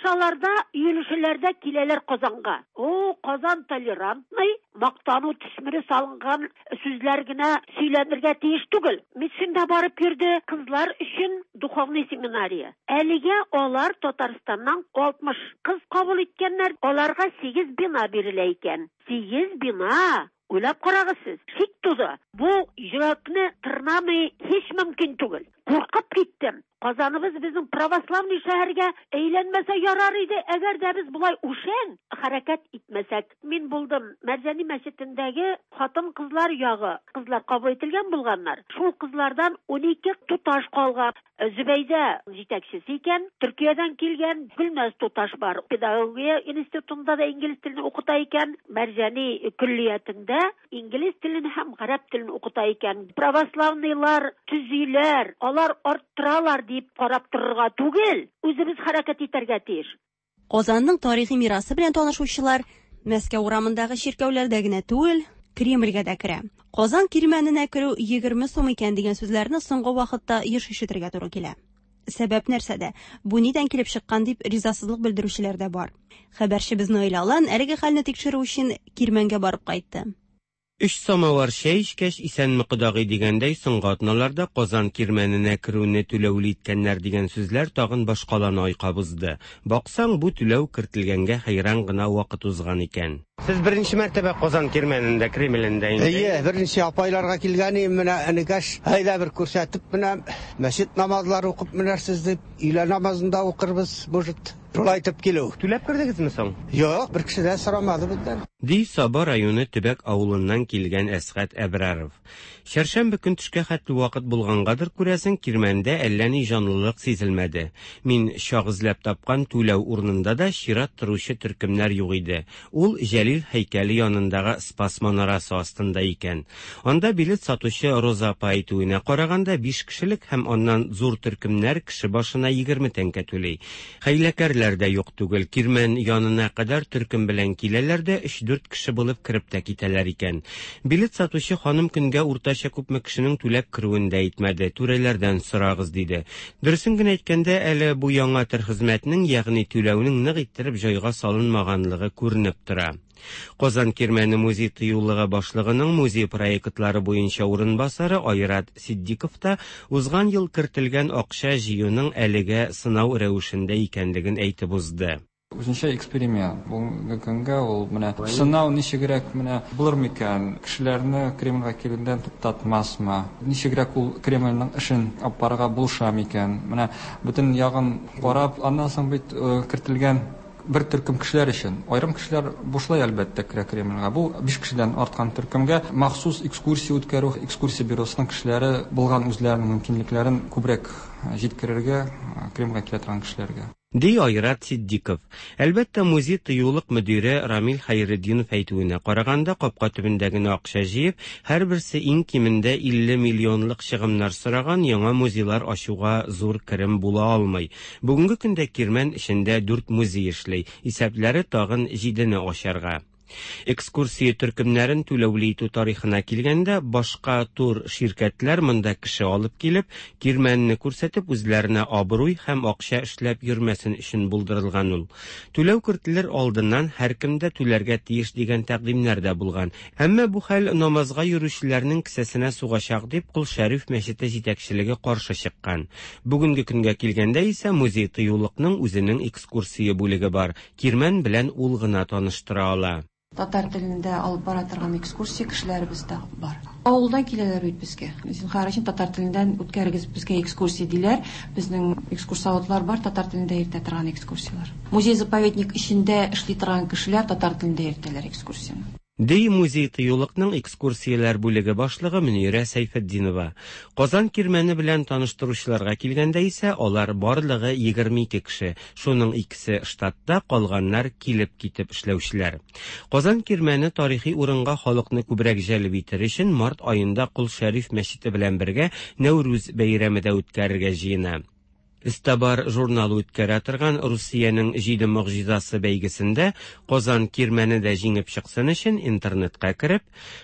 N: Патшаларда, үйелішелерде келелер Қазанға. О, Қазан толерантный, мақтану түсмірі салынған сөзлергіне сөйлендірге тиіш түгіл. Митсинде барып көрді қызлар үшін духовный семинария. Әліге олар Татарстаннан 60 қыз қабыл еткенлер, оларға 8 бина беріле екен. 8 бина. Ойлап қарағысыз, шик туды. Бұл жүрекні тырнамай еш мүмкін түгіл. Қорқып кеттім. Қазаныбыз біздің православный шәһәргә әйләнмәсә ярар иде, әгәр дә біз бұлай ушен харакат итмәсәк. Мин булдым Мәрҗани мәчетендәге хатын кызлар ягы. Кызлар кабул ителгән булганнар. Шул кызлардан 12 туташ калган. Зөбәйдә җитәкчесе икән. Төркиядән килгән Гөлназ туташ бар. Педагогия институтында да инглиз телен укыта икән. Мәрҗани күллиятендә инглиз телен һәм гарәп телен укыта икән. Православныйлар төзиләр, алар арттыралар дип карап торырга түгел, үзебез хәрәкәт итәргә тиеш.
L: Казанның тарихи мирасы белән танышучылар Мәскәү урамындагы чиркәүләрдә генә түгел, Кремльгә дә керә. Казан кирмәненә керү 20 сум икән дигән сүзләрне соңгы вакытта еш ишетергә туры килә. Сәбәп нәрсәдә? Бу нидән килеп чыккан дип ризасызлык белдерүчеләр дә бар. Хәбәрчебез Наил Алан әлеге хәлне тикшерү өчен Кирмәнгә барып кайтты.
O: 3 самавар чәй эчкәч исәнме кодагый дигәндәй соңгы атналарда Казан кирмәненә керүне түләүле иткәннәр дигән сүзләр тагын башкаланы айкабызды. Баксаң, бу түләү кертелгәнгә хәйран гына вакыт узган икән. Сез беренче мәртәбә Казан кирмәнендә, Кремлендә инде.
P: Беренче апайларга килгәнем, менә энекәш һәйдә бер күрсәтеп, менә мәчет намазлары укып менәрсез дип, илә намазында укырбыз, может. Шулайтып килү.
O: Түләп кердегезме соң?
P: Юк, бер кеше дә сорамады бездән.
O: Ди Саба районы Төбәк авылыннан килгән Әсгать Әбраров. Шәршәмбе көн төшкә хәтле вакыт булгангадыр күрәсен Кирмәндә әллә ни җанлылык сизелмәде. Мин шагызлап тапкан түләү урынында да чират торучы төркемнәр юк иде. Ул Җәлил һәйкәле янындагы Спас манарасы астында икән. Анда билет сатучы Роза апа әйтүенә караганда 5 кешелек һәм аннан зур төркемнәр кеше башына 20 тәңкә түли. Хәйләкәрләр дә юк түгел. Кирмән янына кадәр төркем белән киләләр дә 3-4 кеше булып кереп тә китәләр икән. Билет сатучы ханым көнгә уртача күпме кешенең түләп керүен дә әйтмәде. Түрәләрдән сорагыз диде. Дөресен генә әйткәндә, әле бу яңа төр хезмәтнең, ягъни түләүнең нык иттереп җайга салынмаганлыгы күренеп тора. Казан кирмәне музей тыюлыгы башлыгының музей проектлары буенча урынбасары Айрат Сиддиков та узган ел кертелгән акча җыюның әлегә сынау рәвешендә икәнлеген әйтеп узды.
Q: Үзенчә эксперимент. Бу көнгә ул менә сынау ничегрәк менә булыр микән? Кешеләрне Кремльгә килгәндән туктатмасмы? Ничегрәк ул Кремльнең эшен апарга булша микән? Менә бөтен ягын карап, аннан соң бит кертелгән bir төркем кешеләр өчен. Айрым кешеләр бушлай әлбәттә керә Кремльгә. Бу 5 кешедән арткан төркемгә махсус экскурсия үткәрү, экскурсия бюросының кешеләре булган үзләренең мөмкинлекләрен күбрәк җиткерергә Кремльгә килә торган кешеләргә.
O: Ди Айрат Сиддиков. Әлбәттә, музей тыюлык мөдире Рамил Хайретдинов әйтүенә караганда, капка төбендәге акча җыеп, һәрберсе иң кимендә 50 миллионлык чыгымнар сораган яңа музейлар ачуга зур керем була алмый. Бүгенге көндә Кирмән эчендә 4 музей эшләй, исәпләре тагын 7-не ачарга. Экскурсия төркемнәрен түләүле итү тарихына килгәндә, башка тур ширкәтләр монда кеше алып килеп, Кирмәнне күрсәтеп, үзләренә абруй һәм акча эшләп йөрмәсен өчен булдырылган ул. Түләү кертелер алдыннан һәркемдә түләргә тиеш дигән тәкъдимнәр дә булган. Әмма бу хәл намазга йөрүчеләрнең кесәсенә сугачак дип Кул Шәриф мәчете җитәкчелеге каршы чыккан. Бүгенге көнгә килгәндә исә музей тыюлыкның үзенең экскурсия бүлеге бар. Кирмән белән ул гына таныштыра ала.
R: Татар телендә алып бара торган экскурсия кешеләребез дә бар. Авылдан киләләр бит безгә. Зинһар өчен татар телендән үткәрегез безгә экскурсия диләр. Безнең экскурсоводлар бар, татар телендә йөртә торган экскурсиялар. Музей-заповедник эчендә эшли торган кешеләр татар телендә йөртәләр экскурсияны.
O: Ди музей тыюлыкның экскурсияләр бүлеге башлыгы Мөнирә Сәйфетдинова. Казан кирмәне белән таныштыручыларга килгәндә исә, алар барлыгы 22 кеше. Шуның икесе штатта, калганнар килеп китеп эшләүчеләр. Казан кирмәне тарихи урынга халыкны күбрәк җәлеп итер өчен март аенда Кул Шәриф мәчете белән бергә Нәүрүз бәйрәме дә үткәрергә җыена. Истабар журналы үткәрә торган Русиянең 7 мөгъҗизасы бәйгесендә Казан кирмәне дә җиңеп чыксын өчен интернетка кереп,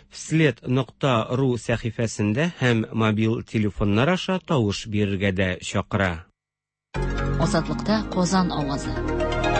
O: вслед.ру сәхифәсендә һәм мобил телефоннар аша тавыш бирергә дә чакыра.
A: Азатлыкта Казан авазы.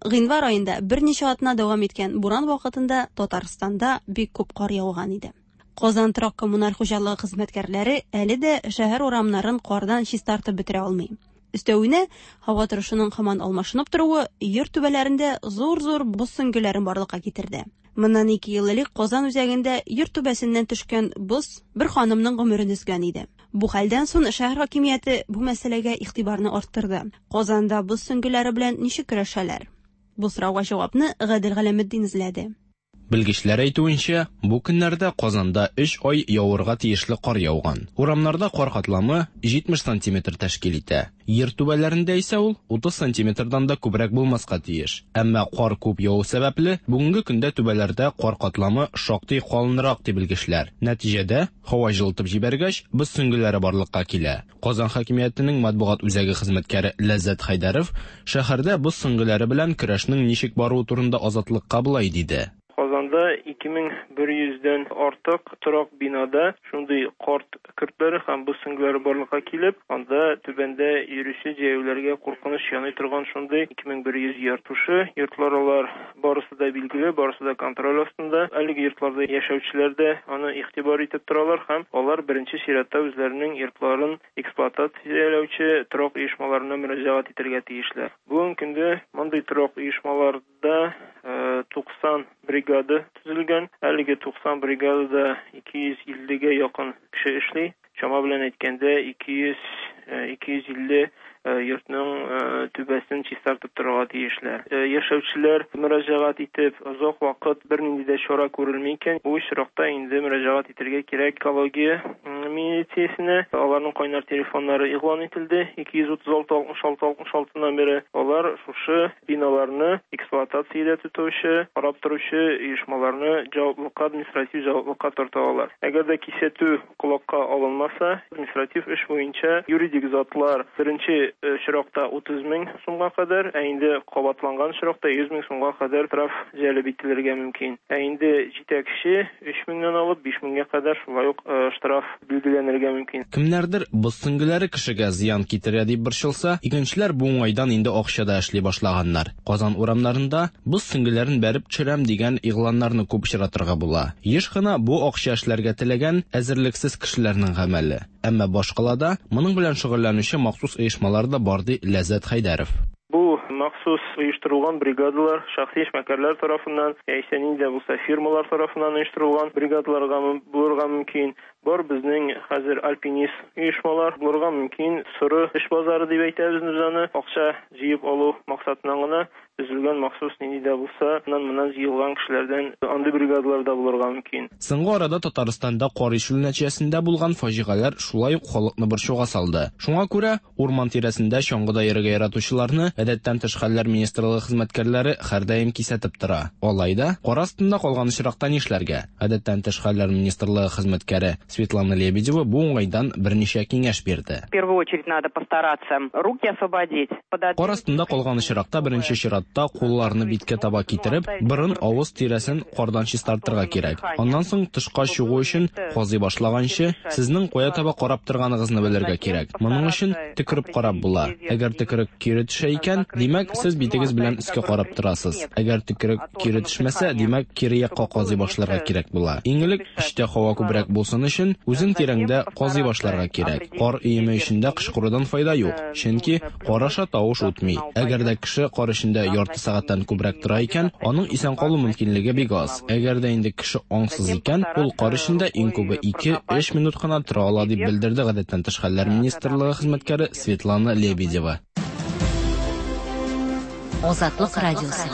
L: Гыйнвар айында берничә атна дәвам иткән буран вакытында Татарстанда бик күп кар яуган иде. Казан торак коммуналь хуҗалыгы хезмәткәрләре әле дә шәһәр урамнарын кардан чистартып бетерә алмый. Өстәвенә, һава торышының һаман алмашынып торуы йорт түбәләрендә зур-зур боз сөңгеләрен барлыкка китерде. Моннан 2 ел элек Казан үзәгендә йорт түбәсеннән төшкән боз бер ханымның гомерен өзгән иде. Бу хәлдән соң шәһәр хакимияте бу мәсьәләгә игътибарны арттырды. Казанда боз сөңгеләре белән ничек көрәшәләр? Бу сорауга җавапны Гадел Галәметдин эзләде.
S: Белгечләр әйтүенчә, бу көннәрдә Казанда 3 ай явырга тиешле кар яуган. Урамнарда кар катламы 70 см тәшкил итә. Йер түбәләрендә исә ул 30 см-дан да күбрәк булмаска тиеш. Әмма кар күп яву сәбәпле, бүгенге көндә түбәләрдә кар катламы шактый калынрак дип белгечләр. Нәтиҗәдә, һава җылытып җибәргәч, боз сөңгеләре барлыкка килә. Казан хакимиятенең матбугат үзәге хезмәткәре Ләззәт Хайдаров шәһәрдә боз сөңгеләре белән көрәшнең ничек баруы турында азатлыкка булай диде.
T: Казанда 2100-дән артык торак бинада шундый карт көртләре һәм боз сөңгеләре барлыкка килеп, анда түбәндә йөрүче җәяүләргә куркыныч яный торган шундый 2100 йортлар. Йортлар барысы да билгеле, барысы да контроль астында. Әлеге йортларда яшәүчеләр дә аны игътибар итеп торалар һәм алар беренче чиратта үзләренең йортларын эксплуатацияләүче торак оешмаларына мөрәҗәгать итәргә тиешләр. Бүген көндә мондый торак оешмаларда 90 бригада төзелгән. Әлеге 90 бригадада 250-гә якын кеше эшли. Чама белән әйткәндә 250 йортның түбәсен чистартып торырга тиешләр. Яшәүчеләр мөрәҗәгать итеп озак вакыт бернинди дә чара күрелми икән. Бу очракта инде мөрәҗәгать итәргә кирәк экология милициясенә. Аларның кайнар телефоннары игълан итилде. 236-66-66-нан бері алар шушы биналарны эксплуатациядә тотучы, карап торучы оешмаларны җаваплылыкка, административ җаваплылыкка тарта алар. Әгәр дә кисәтү колакка алынмаса, административ эш буенча юридик затлар беренче чиракта 30 мең сумга кадәр, инде кабатланган чиракта 100 мең сумга кадәр штраф җәлеп ителергә мөмкин. Инде җитәкче 3 меңнән алып 5 меңгә кадәр шулай ук штраф билгеләнергә мөмкин.
S: Кемнәрдер боз сөңгеләре кешегә зыян китерә дип борчылса, икенчеләр бу уңайдан инде акчада эшли башлаганнар. Казан урамнарында боз сөңгеләрен бәреп төшерәм дигән игъланнарны күп очратырга була. Еш кына бу акча эшләргә теләгән әзерлексез кешеләрнең гамәле. Әмма башкалада моның белән шөгыльләнүче махсус оешмалар да бар ди Ләззәт Хайдаров.
T: Бу махсус оештырылган бригадалар шәхси эшмәкәрләр тарафыннан, яисә нинди булса фирмалар тарафыннан оештырылган бригадаларга булырга мөмкин. Бар безнең хәзер альпинист оешмалар булырга мөмкин. Соры эш базары дип әйтәбез без аны. Акча җыеп алу максатыннан гына төзелгән махсус нинди дә булса, моннан җыелган кешеләрдән андый бригадаларда булырга мөмкин.
S: Соңгы арада Татарстанда кар ишү нәтиҗәсендә булган фаҗигаләр шулай ук халыкны борчуга салды. Шуңа күрә урман тирәсендә чаңгыда йөрергә яратучыларны әдәттән тыш хәлләр министрлыгы хезмәткәрләре һәрдаим кисәтеп тора. Алайда кар астында калган очракта нишләргә? Әдәттән тыш хәлләр министрлыгы хезмәткәре Светлана Лебедева бу уңайдан берничә киңәш бирде.
U: В первую очередь надо постараться руки освободить.
S: Кар астында калган очракта беренче чиратта кулларны биткә таба китереп, борын авыз тирәсен кардан чистартырга кирәк. Аннан соң тышка чыгу өчен казый башлаганчы, сезнең кая таба карап торганыгызны белергә кирәк. Моның өчен төкереп карап була. Әгәр төкерек кире төшә икән, димәк сез битегез белән өскә карап торасыз. Әгәр төкерек кире төшмәсә, димәк кире якка казый башларга кирәк була. Иң элек эчтә һава күбрәк булсын өчен үзең тирәңдә казый башларга кирәк. Кар иеме эчендә кычкырудан файда юк, чөнки караша тавыш үтми. Әгәр дә кеше кар эчендә ярты сәгатьтән күбрәк тора икән, аның исән калу мөмкинлеге бик аз. Әгәр дә инде кеше аңсыз икән, ул кар эчендә иң күбе 2-3 минут кына тора ала дип белдерде гадәттән тыш хәлләр министрлыгы хезмәткәре Светлана Лебедева.
A: Азатлык радиосы.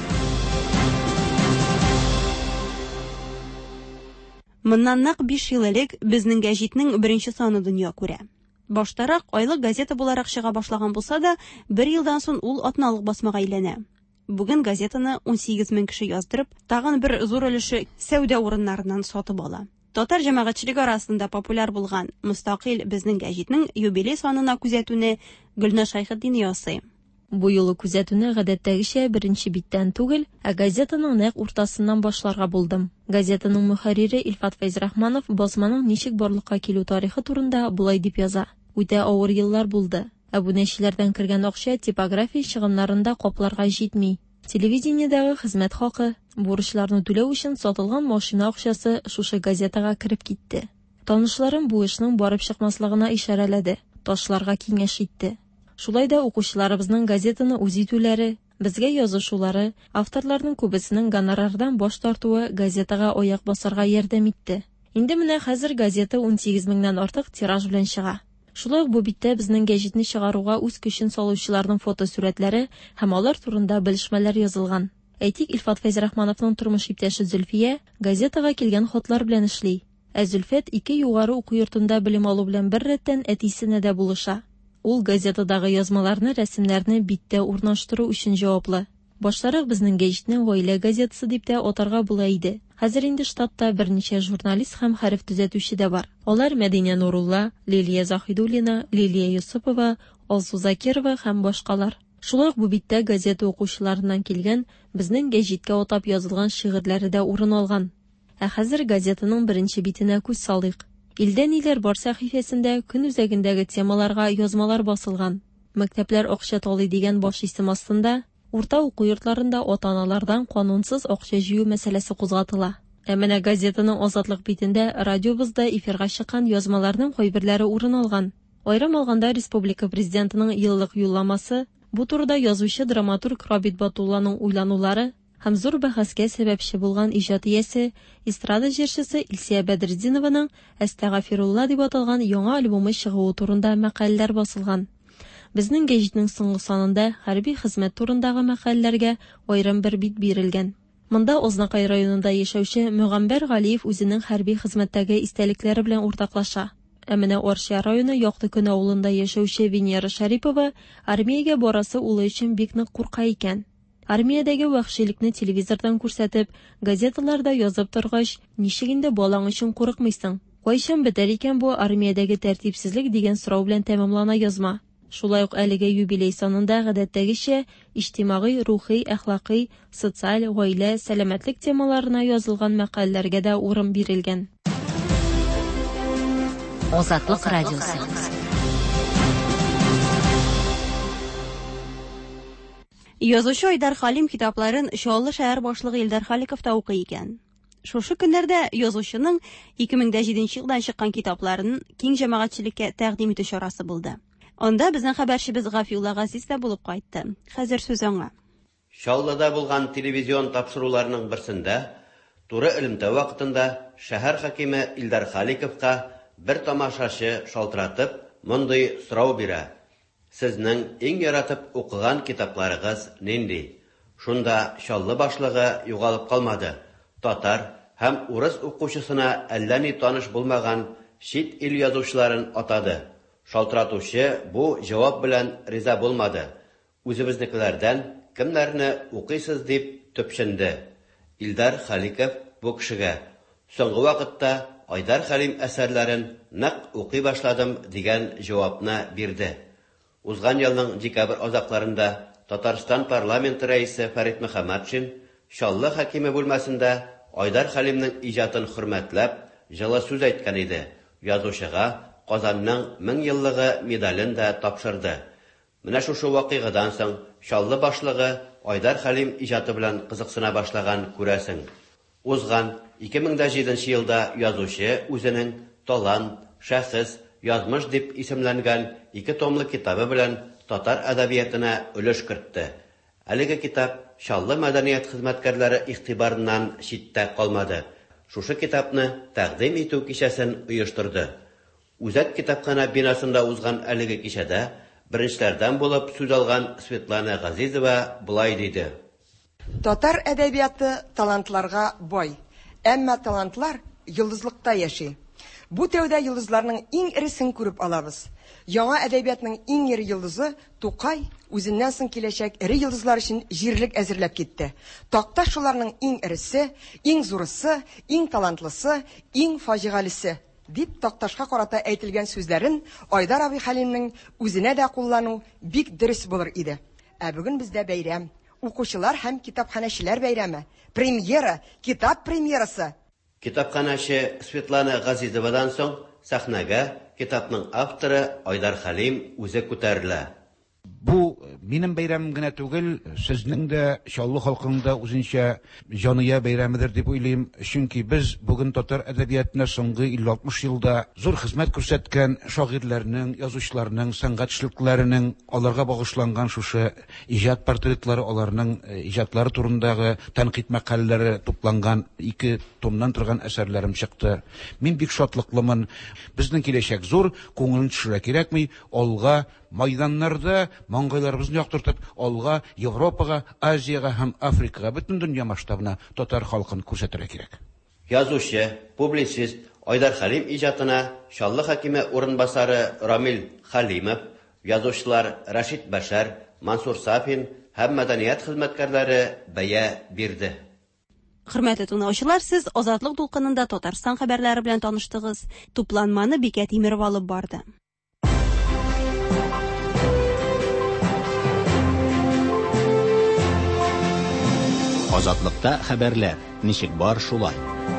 L: Моннан нәкъ 5 ел элек безнең гәҗитнең беренче саны дөнья күрә. Баштарак айлык газета буларак чыга башлаган булса да, 1 елдан соң ул атналык басмага әйләнә. Бүген газетаны 18 мең кеше яздырып, тагын бер зур өлеше сәүдә урыннарыннан сатып ала. Татар җәмәгатьчелеге арасында популяр булган Мустaqil безнең гәҗитнең юбилей санына күзәтүне Гөлнар Шайхетдин ясый.
C: Бу юлы күзәтүне гадәттәгечә беренче биттән түгел, ә газетаның нәкъ уртасыннан башларга булдым. Газетаның мөхәррире Илфат Фәйзрахманов басманың ничек барлыкка килү тарихы турында булай дип яза. Үтә авыр еллар булды. Әбүнәчеләрдән кергән акча типография чыгымнарында капларга җитми. Телевидениедәге хезмәт хакы, бурычларны түләү өчен сатылган машина акчасы шушы газетага кирип китте. Танышларым бу эшнең барып чыкмаслыгына ишарәләде, ташларга киңәш итте. Шулай да укучыларыбызның газетаны үз итүләре, безгә язышулары, авторларның күбесенең гонорардан баш тартуы газетага аяк басарга ярдәм итте. Инде менә хәзер газета 18 меңнән артык тираж белән чыга. Шулай ук бу биттә безнең гәҗитне чыгаруга үз көчен салучыларның фотосурәтләре һәм алар турында белешмәләр язылган. Әйтик, Илфат Фәйзрахмановның тормыш иптәше Зөлфия газетага килгән хатлар белән эшли. Зөлфәт 2 югары уку йортында белем алу белән бер рәттән әтисенә дә булыша. Ул газетадагы язмаларны, рәсемнәрне биттә урнаштыру өчен җаваплы. Баштарак безнең гәҗитнең гаилә газетасы дип тә атарга була иде. Хәзер инде штатта берничә журналист һәм хәреф төзәтүче дә бар. Алар Мәдинә Нурулла, Лилия Захидуллина, Лилия Юсупова, Алсу Закирова һәм башкалар. Шулай ук бу биттә газета укучыларыннан килгән, безнең гәҗиткә атап язылган шигырьләре дә урын алган. Ә хәзер газетаның беренче битенә күз салыйк. Илдә ниләр бар сәхифәсендә көн үзәгендәге темаларга язмалар басылган. Мәктәпләр акча талый дигән баш исем астында урта уку йортларында ата-аналардан канунсыз акча җыю мәсьәләсе кузгатыла. Ә менә газетаның Азатлык битендә радиобызда эфирга чыккан язмаларның кайберләре урын алган. Айрым алганда республика президентының еллык юлламасы, бу турыда язучы драматург Рабит Батулланың уйланулары һәм зур бәхәскә сәбәпче булган иҗат иясе, эстрада җырчысы Илсия Бәдретдинованың «Әстәгъфирулла» дип аталган яңа альбомы чыгуы турында мәкаләләр басылган. Безнең гәҗитнең соңгы санында хәрби хезмәт турындагы мәкаләләргә аерым бер бит бирелгән. Монда Ознакай районында яшәүче Мөгамбәр Галиев үзенең хәрби хезмәттәге истәлекләре белән уртаклаша. Ә менә Орча районы Яктыкөн авылында яшәүче Венера Шарипова армиягә барасы улы өчен бик нык курка икән. Армиядәге вәхшилекне телевизордан күрсәтеп, газеталарда язып торгач, ничек инде балаң өчен курыкмыйсың? Кайчан бетәр икән бу армиядәге тәртипсезлек дигән сорау белән тәмамлана язма. Шулай ук әлеге юбилей санында гадәттәгечә иҗтимагый, рухи, әхлакый, социаль, гаилә, сәламәтлек темаларына язылган мәкаләләргә дә урын бирелгән.
A: Азатлык радиосы.
L: Язучы Айдар Халим китапларын Чаллы шәһәр башлыгы Илдар Халиков та укый икән. Шушы көннәрдә язучының 2007 елдан чыккан китапларын киң җәмәгатьчелеккә тәкъдим итү чарасы булды. Анда безнең хәбәрчебез Гафиулла Газиз дә булып кайтты. Хәзер сүз аңа.
D: Чаллыда булган телевизион тапшыруларының берсендә туры элемтә вакытында шәһәр хакиме Илдар Халиковка бер тамашачы шалтыратып мондый сорау бирә. Сезнең иң яратып укыган китапларыгыз нинди? Шунда Чаллы башлыгы югалып калмады. Татар һәм урыс укучысына әллә ни таныш булмаган чит ил язучыларын атады. Шалтыратучы бу җавап белән риза булмады. Үзебезнекеләрдән кемнәрне укыйсыз дип төпченде. Илдар Халиков бу кешегә соңгы вакытта Айдар Халим әсәрләрен нәкъ укый башладым дигән җавапны бирде. Узган елның декабрь азакларында Татарстан парламенты рәисе Фәрит Мөхәммәтшин Чаллы хакиме бүлмәсендә Айдар Халимның иҗатын хөрмәтләп, җылы сүз әйткән иде. Язучыга Казанның 1000 еллыгы медален дә тапшырды. Менә шушы вакыйгадан соң Чаллы башлыгы Айдар Халим иҗаты белән кызыксына башлаган күрәсең. Узган 2007 елда язучы үзенең талант, шәхес, язмыш дип исемләнгән 2 томлы китабы белән татар әдәбиятына өлеш кертте. Әлеге китап Чаллы мәдәният хезмәткәрләре игътибарыннан читтә калмады. Шушы китапны тәкъдим итү кичәсен оештырды. Үзәк китапхана бинасында узган әлеге кичәдә беренчеләрдән булып сүз алган Светлана Газизова булай диде.
V: Татар әдәбияты талантларга бай, әмма талантлар йолдызлыкта яши. Бу тәүдә йолдызларның иң иресен күреп алабыз. Яңа әдәбиятның иң ире йолдызы Тукай үзеннән соң киләчәк ире йолдызлар өчен җирлек әзерләп китте. Такта шуларның иң иресе, иң зурысы, иң талантлысы, иң фаҗигалесе дип Такташка карата әйтелгән сүзләрен Айдар абый Халимның үзенә дә куллану бик дөрес булыр иде. Ә бүген бездә бәйрәм, укучылар һәм китапханәчеләр бәйрәме, премьера, китап премьерасы.
D: Китапханәче Светлана Газизовадан соң сәхнәгә китапның авторы Айдар Халим үзе күтәрелә.
W: Бу
E: Минем бәйрәмем генә түгел, сезнең дә, Чаллы халкының да үзенчә җаная бәйрәмедер дип уйлыйм, чөнки без бүген татар әдәбиятына соңгы 50-60 елда зур хезмәт күрсәткән шагыйрьләрнең, язучыларның, сәнгать эшлеклеләренең аларга багышланган шушы иҗат портретлары, аларның иҗатлары турындагы тәнкыйть мәкаләләре тупланган 2 томнан торган әсәрләрем чыкты. Мин бик шатлыклымын. Безнең киләчәк зур, күңелен төшерә кирәкми, алга майданнарда маңгайларыбызны яктыртып, алга Европага, Азиягә һәм Африкага, бөтен дөнья масштабына татар халкын күрсәтергә кирәк.
D: Язучы, публицист Айдар Халим иҗатына Чаллы хакиме урынбасары Рамил Халимов, язучылар Рашид Башар, Мансур Сафин һәм мәдәният хезмәткәрләре бәя бирде.
L: Хөрмәтле тыңлаучылар, сез Азатлык дулкынында Татарстан хәбәрләре белән таныштыгыз. Тупланманы Бикә Тимерова алып барды.
G: Азатлыкта хәбәрләр. Ничек бар шулай.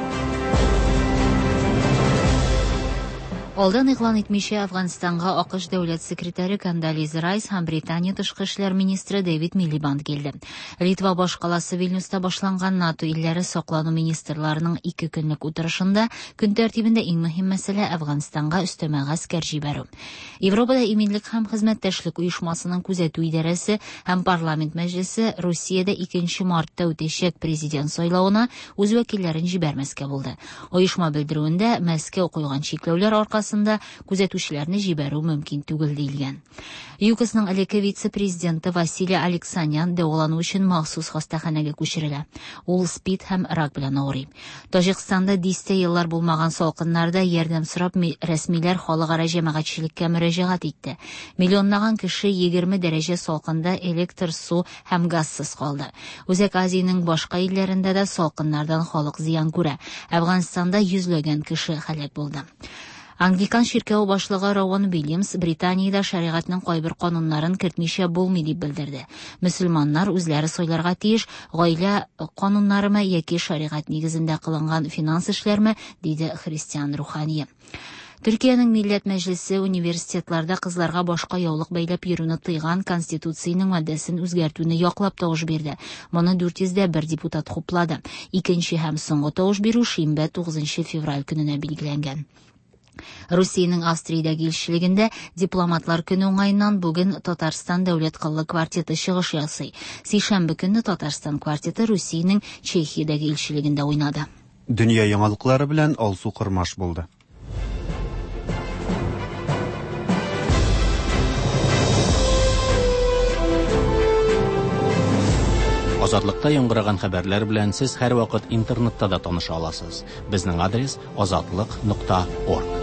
A: Алдан игълан итмичә Афганстанга АКШ дәүләт секретаре Кондолиза Райс һәм Британия тышкы эшләр министры Дэвид Милибанд килде. Литва башкаласы Вильнюста башланган НАТО илләре саклану министрларының 2 көнлек утырышында көн тәртибендә иң мөһим мәсьәлә Афганстанга өстәмә гаскәр җибәрү. Европада иминлек һәм хезмәттәшлек оешмасының күзәтү идарәсе һәм парламент мәҗлесе Русиядә 2 мартта үтәчәк президент сайлауына үз вәкилләрен җибәрмәскә булды. Оешма белдерүендә Мәскәү куйган чикләүләр аркасында күзәтүчеләрне җибәрү мөмкин түгел диелгән. ЮКСның элекке вице-президенты Василий Алексанян дәвалану өчен махсус хастаханәгә күчерелә. Ул СПИД һәм рак белән авырый. Таҗикстанда 10 еллар булмаган салкыннарда ярдәм сорап рәсмиләр халыкара җәмәгатьчелеккә мөрәҗәгать итте. Миллионлаган кеше 20 дәрәҗә салкында электр, су һәм газсыз калды. Үзәк Азиянең башка илләрендә дә салкыннардан халык зыян күрә. Әфганстанда йөзләгән кеше һәлак булды. Англикан ширкәү башлыгы Роуан Уильямс Британиядә шәригатьнең кайбер кануннарын кертмичә булмый дип белдерде. Мөселманнар үзләре сайларга тиеш, гаилә кануннарымы яки шәригать нигезендә кылынган финанс эшләрме, диде христиан Рухани. Төркиянең Милләт Мәҗлесе университетларда кызларга башка яулык бәйләп йөрүне тыйган Конституциянең маддәсен үзгәртүне яклап тавыш бирде. Моны 401 депутат хуплады. Икенче һәм соңгы тавыш бирү шимбә 9 февраль көненә билгеләнгән. Русиянең Австриядәге илчелегендә дипломатлар көне уңаеннан бүген Татарстан дәүләт кыллы квартеты чыгыш ясый. Сишәмбе көнне Татарстан квартеты Русиянең Чехиядәге илчелегендә уйнады.
B: Дөнья яңалыклары белән Алсу Кырмаш булды.
G: Азатлыкта яңгыраган хәбәрләр белән сез һәрвакыт интернетта да таныша аласыз. Безнең адрес azatlyk.org.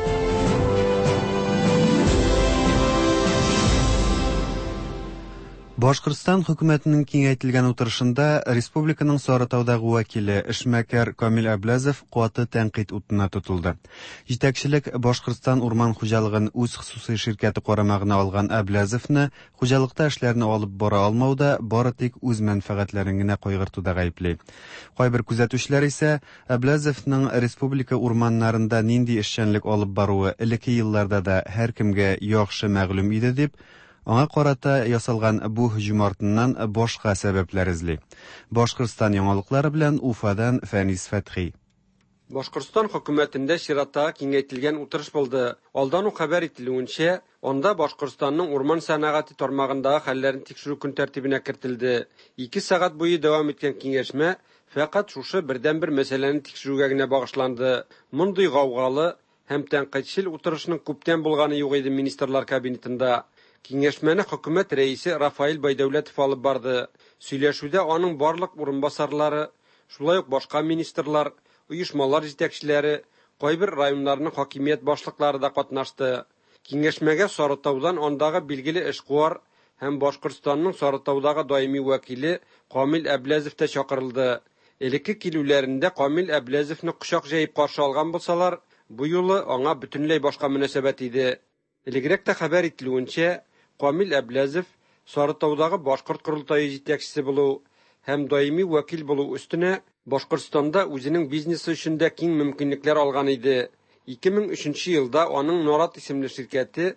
B: Башкортстан хөкүмәтенең киңәйтелгән утырышында республиканың Сарытаудагы вәкиле эшмәкәр Камил Әбләзов куаты тәнкыйть утына тотылды. Җитәкчелек Башкортстан урман хуҗалыгын үз хусусый ширкәте карамагына алган Әбләзовны хуҗалыкта эшләрне алып бара алмауда бары тик үз мәнфәгатьләрен генә кайгыртуда гаепли. Кайбер күзәтүчеләр исә Әбләзовның республика урманнарында нинди эшчәнлек алып баруы элекке елларда да һәркемгә яхшы мәгълүм иде дип, аңа карата ясалган бу һөҗүм артыннан башка сәбәпләр эзли. Башкортстан яңалыклары белән Уфадан Фәнис Фәтхи.
F: Башкортстан хөкүмәтендә чираттагы киңәйтелгән утырыш булды. Алдан ук хәбәр ителүенчә, анда Башкортстанның урман сәнәгате тармагындагы хәлләрен тикшерү көн тәртибенә кертелде. 2 сәгать буе дәвам иткән киңәшмә фәкать шушы бердән-бер мәсьәләне тикшерүгә генә багышланды. Мондый гаугалы һәм тәнкыйтьчел утырышның күптән булганы юк иде министрлар кабинетында. Киңәшмәне хөкүмәт рәисе Рафаил Байдәүләтов алып барды. Сөйләшүдә аның барлык урынбасарлары, шулай ук башка министрлар, оешмалар җитәкчеләре, кайбер районнарның хакимият башлыклары да катнашты. Киңәшмәгә Сарытаудан андагы билгеле эшкуар һәм Башкортстанның Сарытаудагы даими вәкиле Камил Әбләзов та чакырылды. Элекке килүләрендә Камил Әбләзовны кочак җәеп каршы алган булсалар, бу юлы аңа бөтенләй башка мөнәсәбәт иде. Элегрәк тә хәбәр ителүенчә, Камил Әбләзов Сарытаудагы Башкорт Курултайы җитәкчесе булу һәм даими вәкил булу өстенә Башкортстанда үзенең бизнесы өчен дә киң мөмкинлекләр алган иде. 2003 елда аның Норат исемле ширкәте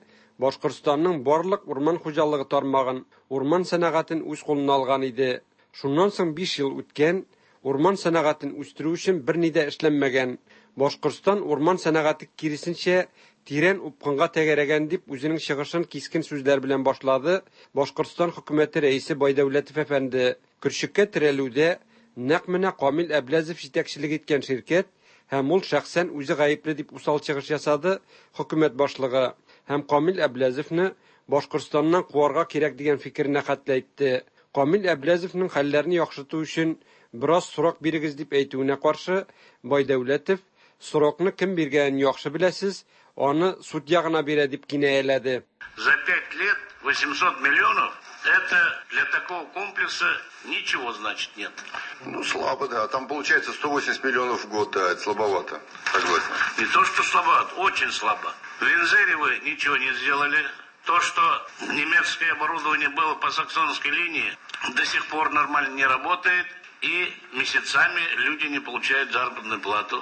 F: Башкортстанның барлык урман хуҗалыгы тармагын, урман сәнәгатен үз кулына алган иде. Шуннан соң 5 ел үткән, урман сәнәгатен үстерү өчен берни дә эшләнмәгән. Башкортстан урман сәнәгате киресенчә тирән упкынга тәгәрәгән дип үзенең чыгышын кискен сүзләр белән башлады Башкортстан хөкүмәте рәисе Байдәүләтов әфәнде. Көрчеккә терәлүдә нәкъ менә Камил Әбләзов җитәкчелек иткән ширкәт һәм ул шәхсән үзе гаепле дип усал чыгыш ясады хөкүмәт башлыгы. Һәм Камил Әбләзовны Башкортстаннан куарга кирәк дигән фикерне хәтле әйтте. Камил Әбләзовның хәлләрен яхшырту өчен бераз срок бирегез дип әйтүенә каршы Байдәүләтов срокны кем биргәнен яхшы беләсез, аны суд ягына бирә дип кинаяләде.
I: За 5 лет 800 миллионов это для такого комплекса ничего значит нет.
K: Ну слабо, да. Там получается 180 миллионов в год, да, это слабовато. Согласен.
I: Не то, что слабовато, очень слабо. В Вензере вы ничего не сделали. То, что немецкое оборудование было по саксонской линии, до сих пор нормально не работает, и месяцами люди не получают заработную плату.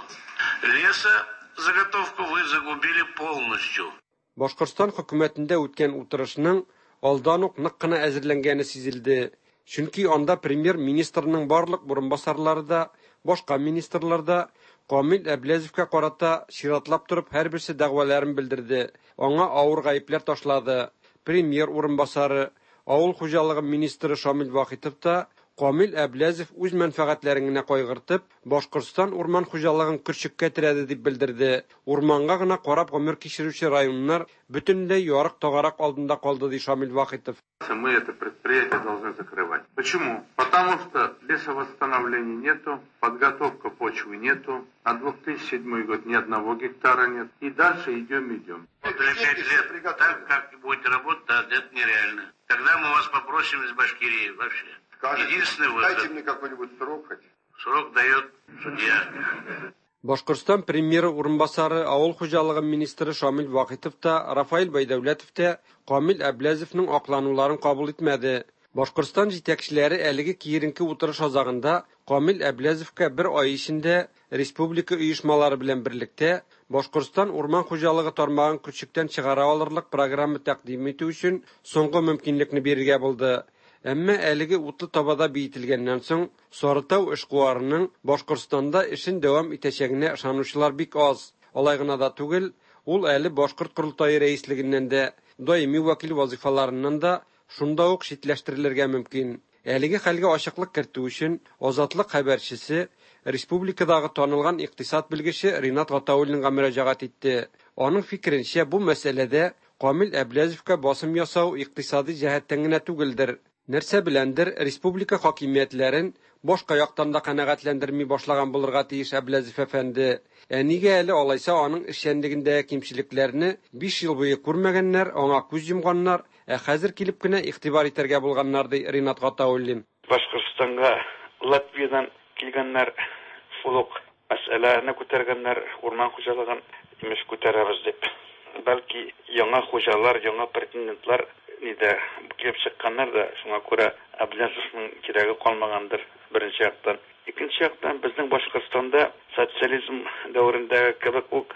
I: Лесозаготовку вы загубили полностью.
F: Башкортстан хөкүмәтендә үткән утырышның алдан ук нык кына әзерләнгәне сизелде. Чөнки анда премьер-министрның барлык урынбасарлары да, башка министрлар да Камил Әбләзовка карата ширатлап торып һәрберсе дәгъваларын белдерде. Аңа авыр гаепләр ташлады. Премьер урынбасары, авыл хуҗалыгы министры Шамил Вахитов та Камил Әбләзов үз мәнфәгатьләрен генә кайгыртып, Башкортстан урман хуҗалыгын көрчеккә терәде дип белдерде. Урманга гына карап гомер кичерүче районнар бөтенләй ярык тагарак алдында калды ди Шамил Вахитов.
K: Мы это предприятие должны закрывать. Почему? Потому что лесовосстановления нету, подготовка почвы нету, на 2007 год ни одного гектара нет. И дальше идем.
I: Вот для 5 лет, так как будете работать, да, это нереально. Тогда мы вас попросим из Башкирии вообще. Единственный выход.
K: Дайте мне какой-нибудь срок хоть.
I: Срок дает судья.
F: Башкортстан премьеры урынбасары, авыл хуҗалыгы министры Шамил Вахитов та, Рафаил Байдәүләтов та Камил Әбләзовның аклануларын кабул итмәде. Башкортстан җитәкчеләре әлеге киеренке утырыш азагында Камил Әбләзовка бер ай эчендә республика оешмалары белән берлектә Башкортстан урман хуҗалыгы тармагын күчектән чыгара алырлык программа тәкъдим итү өчен соңгы мөмкинлекне бирергә булды. Әмма әлеге утлы табада биетелгәннән соң Сарытау эшкуарының Башкортстанда эшен дәвам итәчәгенә ышанучылар бик аз. Алай гына да түгел, ул әле Башкорт Курултайы рәислегеннән дә, даими вәкил вазифаларыннан да шунда ук читләштерелергә мөмкин. Әлеге хәлгә ачыклык кертү өчен Азатлык хәбәрчесе республикадагы танылган икътисад белгече Ринат Гатауллинга мөрәҗәгать итте. Аның фикеренчә, бу мәсьәләдә Камил Әбләзовка басым ясау икътисади җәһәттән генә түгелдер. Нәрсә беләндер республика хакимиятләрен башка яктан да канәгатьләндерми башлаган булырга тиеш Әбләзов әфәнде. Нигә әле алайса аның эшчәнлегендәге кимчелекләрне 5 ел буе күрмәгәннәр, аңа күз йомганнар, хәзер килеп кенә игътибар итәргә булганнар ди Ринат Гатауллин.
I: Башкортстанга Латвиядан килгәннәр фулук мәсьәләне күтәргәннәр, урман хуҗалыгын имеш күтәрәбез дип. Бәлки яңа хуҗалар, яңа претендентлар ниде килеп чыкканнар да, шуңа күрә Әбләзовның кирәге калмагандыр беренче яктан. Икенче яктан безнең Башкортстанда социализм дәврендәге кебек үк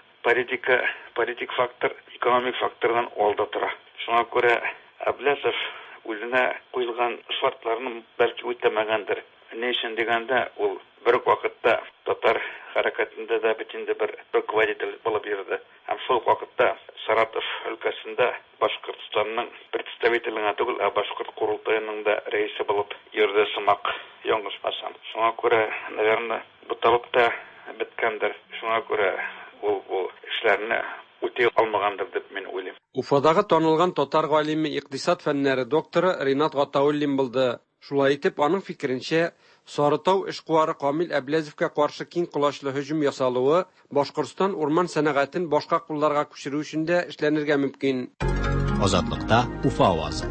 I: политик фактор, экономик фактордан алда тора. Шуңа күрә Әбләзов үзенә куелган шартларны бәлки үтәмәгәндер. Ни өчен дигәндә, ул бер үк вакытта татар хәрәкәтендә дә бит инде бер руководитель булып йөрде. Һәм шул вакытта Саратов өлкәсендә Башкортстанның представителенә түгел, ә Башкорт Курултайының да рәисе булып йөрде сымак, яңгышмасам. Шуңа күрә, наверное, бу табып та беткәндер. Шуңа күрә ул эшләрне үти алмагандыр дип мин уйлыйм.
F: Уфадагы танылган татар галиме, икътисад фәннәре докторы Ринат Гатауллин булды. Шулай итеп, аның фикеренчә, Сарытау эшкуары Камил Әбләзовка каршы киң кулачлы һөҗүм ясалуы Башкортстан урман сәнәгатен башка кулларга күчерү өчен дә эшләнергә мөмкин.
G: Азатлыкта Уфа авазы.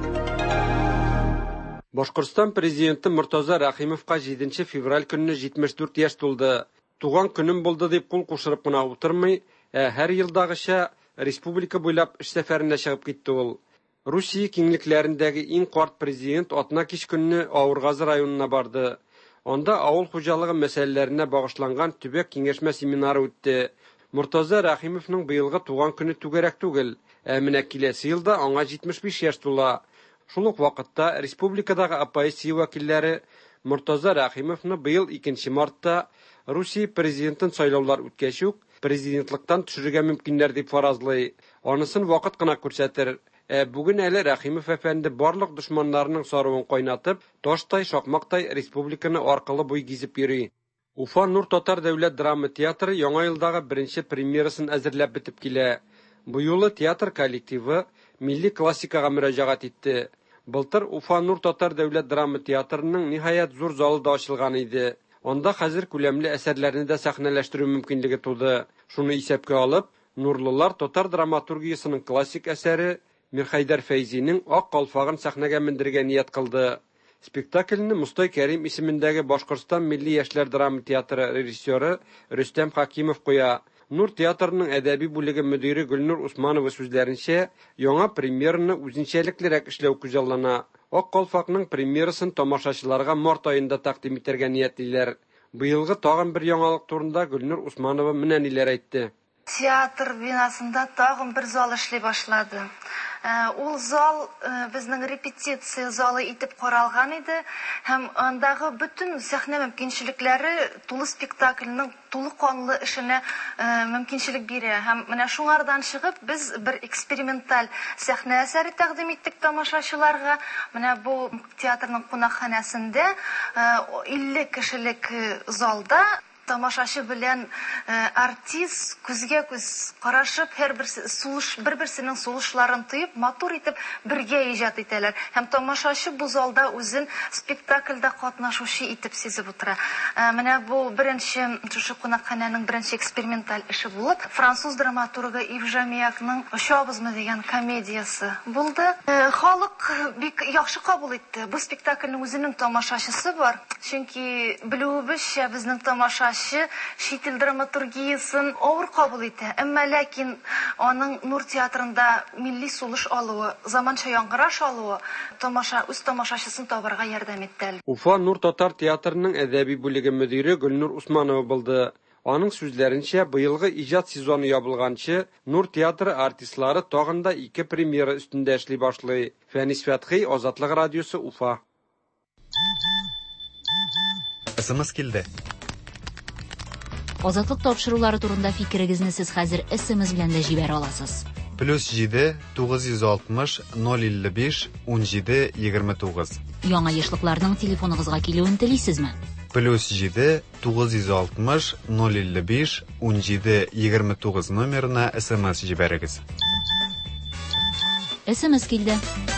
F: Башкортстан президенты Муртаза Рахимовка 7 февраль көнне 74 яшь тулды. Туган көнем булды дип кул кушырып кына утырмый, һәр елдагыча республика буйлап эш сәфәренә чыгып китте ул. Русия киңлекләрендәге иң карт президент атна кич көнне Авыргазы районына барды. Анда авыл хуҗалыгы мәсьәләләренә багышланган төбәк киңәшмә семинары үтте. Муртаза Рахимовның быелгы туган көне түгәрәк түгел, Менә киләсе елда аңа 75 яшь тула. Шул ук вакытта республикадагы оппозиция вәкилләре Муртаза Рахимовны быел 2 мартта Русия президентын сайлаулар үткәч үк президентлыктан төшерергә мөмкиннәр дип фаразлый. Анысын вакыт кына күрсәтер. Бүген әле Рахимов әфәнде барлык дошманнарының саруын кайнатып, таштай, шакмактай республиканы аркылы буй гизеп йөри. Уфа Нур Татар дәүләт драма театры яңа елдагы беренче премьерасын әзерләп бетеп килә. Бу юлы театр коллективы милли классикага мөрәҗәгать итте. Былтыр Уфа Нур Татар дәүләт драма театрының ниһаять зур залы да ачылган иде. Анда хәзер күләмле әсәрләрне дә сәхнәләштерү мөмкинлеге туды. Шуны исәпкә алып, Нурлылар татар драматургиясының классик әсәре Мирхайдар Фәйзинең Ак калфагын сәхнәгә мендергән ният кылды. Спектакльне Мустай Кәрим исемендәге Башкортстан милли яшьләр драма театры режиссеры Рөстәм Хакимов куя. Нур театрының әдәби бүлеге мөдире Гөлнур Усманова сүзләренчә, яңа премьераны үзенчәлеклерәк эшләү күзаллана. Ак калфакның премьерасын тамашачыларга март айында тәкъдим итәргә ниятлиләр. Быелгы тагын бер яңалык турында Гөлнур Усманова менә ниләр әйтте.
H: Театр бинасында тагын бер зал эшли башлады. Ул зал безнең репетиция залы итеп каралган иде һәм андагы бүтән сәхнә мөмкинчелекләре тулы спектакльнең тулы канлы эшенә мөмкинчелек бирә. Һәм менә шуңардан чыгып без бер эксперименталь сәхнә әсәре тәкъдим иттек тамашачыларга. Менә бу театрның кунакханәсендә 50 кешелек залда тамашачы белән артист күзгә күз карашып, бер-берсенең сулышларын тоеп, матур итеп бергә иҗат итәләр. Һәм тамашачы бу залда үзен спектакльдә катнашучы итеп сизеп утыра. Менә бу беренче шушы кунакханәнең беренче эксперименталь эше булып, француз драматургы Ив Жамиякның "Ошабызмы" дигән комедиясе булды. Халык бик яхшы кабул итте. Бу спектакльнең үзенең тамашачысы бар. Чөнки белүебезчә безнең тамаша шит ил драматургиясын авыр кабул итә. Әмма ләкин аның Нур театрында милли сулыш алуы, заманча яңгыраш алуы үз тамашачысын табарга ярдәм итте.
F: Уфа Нур Татар театрының әдәби бүлеге мөдире Гөлнур Усманова булды. Аның сүзләренчә, быелгы иҗат сезоны ябылганчы, Нур театры артистлары тагын да 2 премьера өстендә эшли башлый. Фәнис Фәтхи, Азатлык радиосы, Уфа.
B: СМС килде.
A: Азатлык тапшырулары турында фикерегезне сез хәзер SMS белән дә җибәрә аласыз.
B: +7 960 055 17 29.
A: Яңа яшьлекләрнең телефоныгызга килүен телисезме?
B: +7 960 055 17 29 номерына SMS җибәрегез.
A: SMS килде.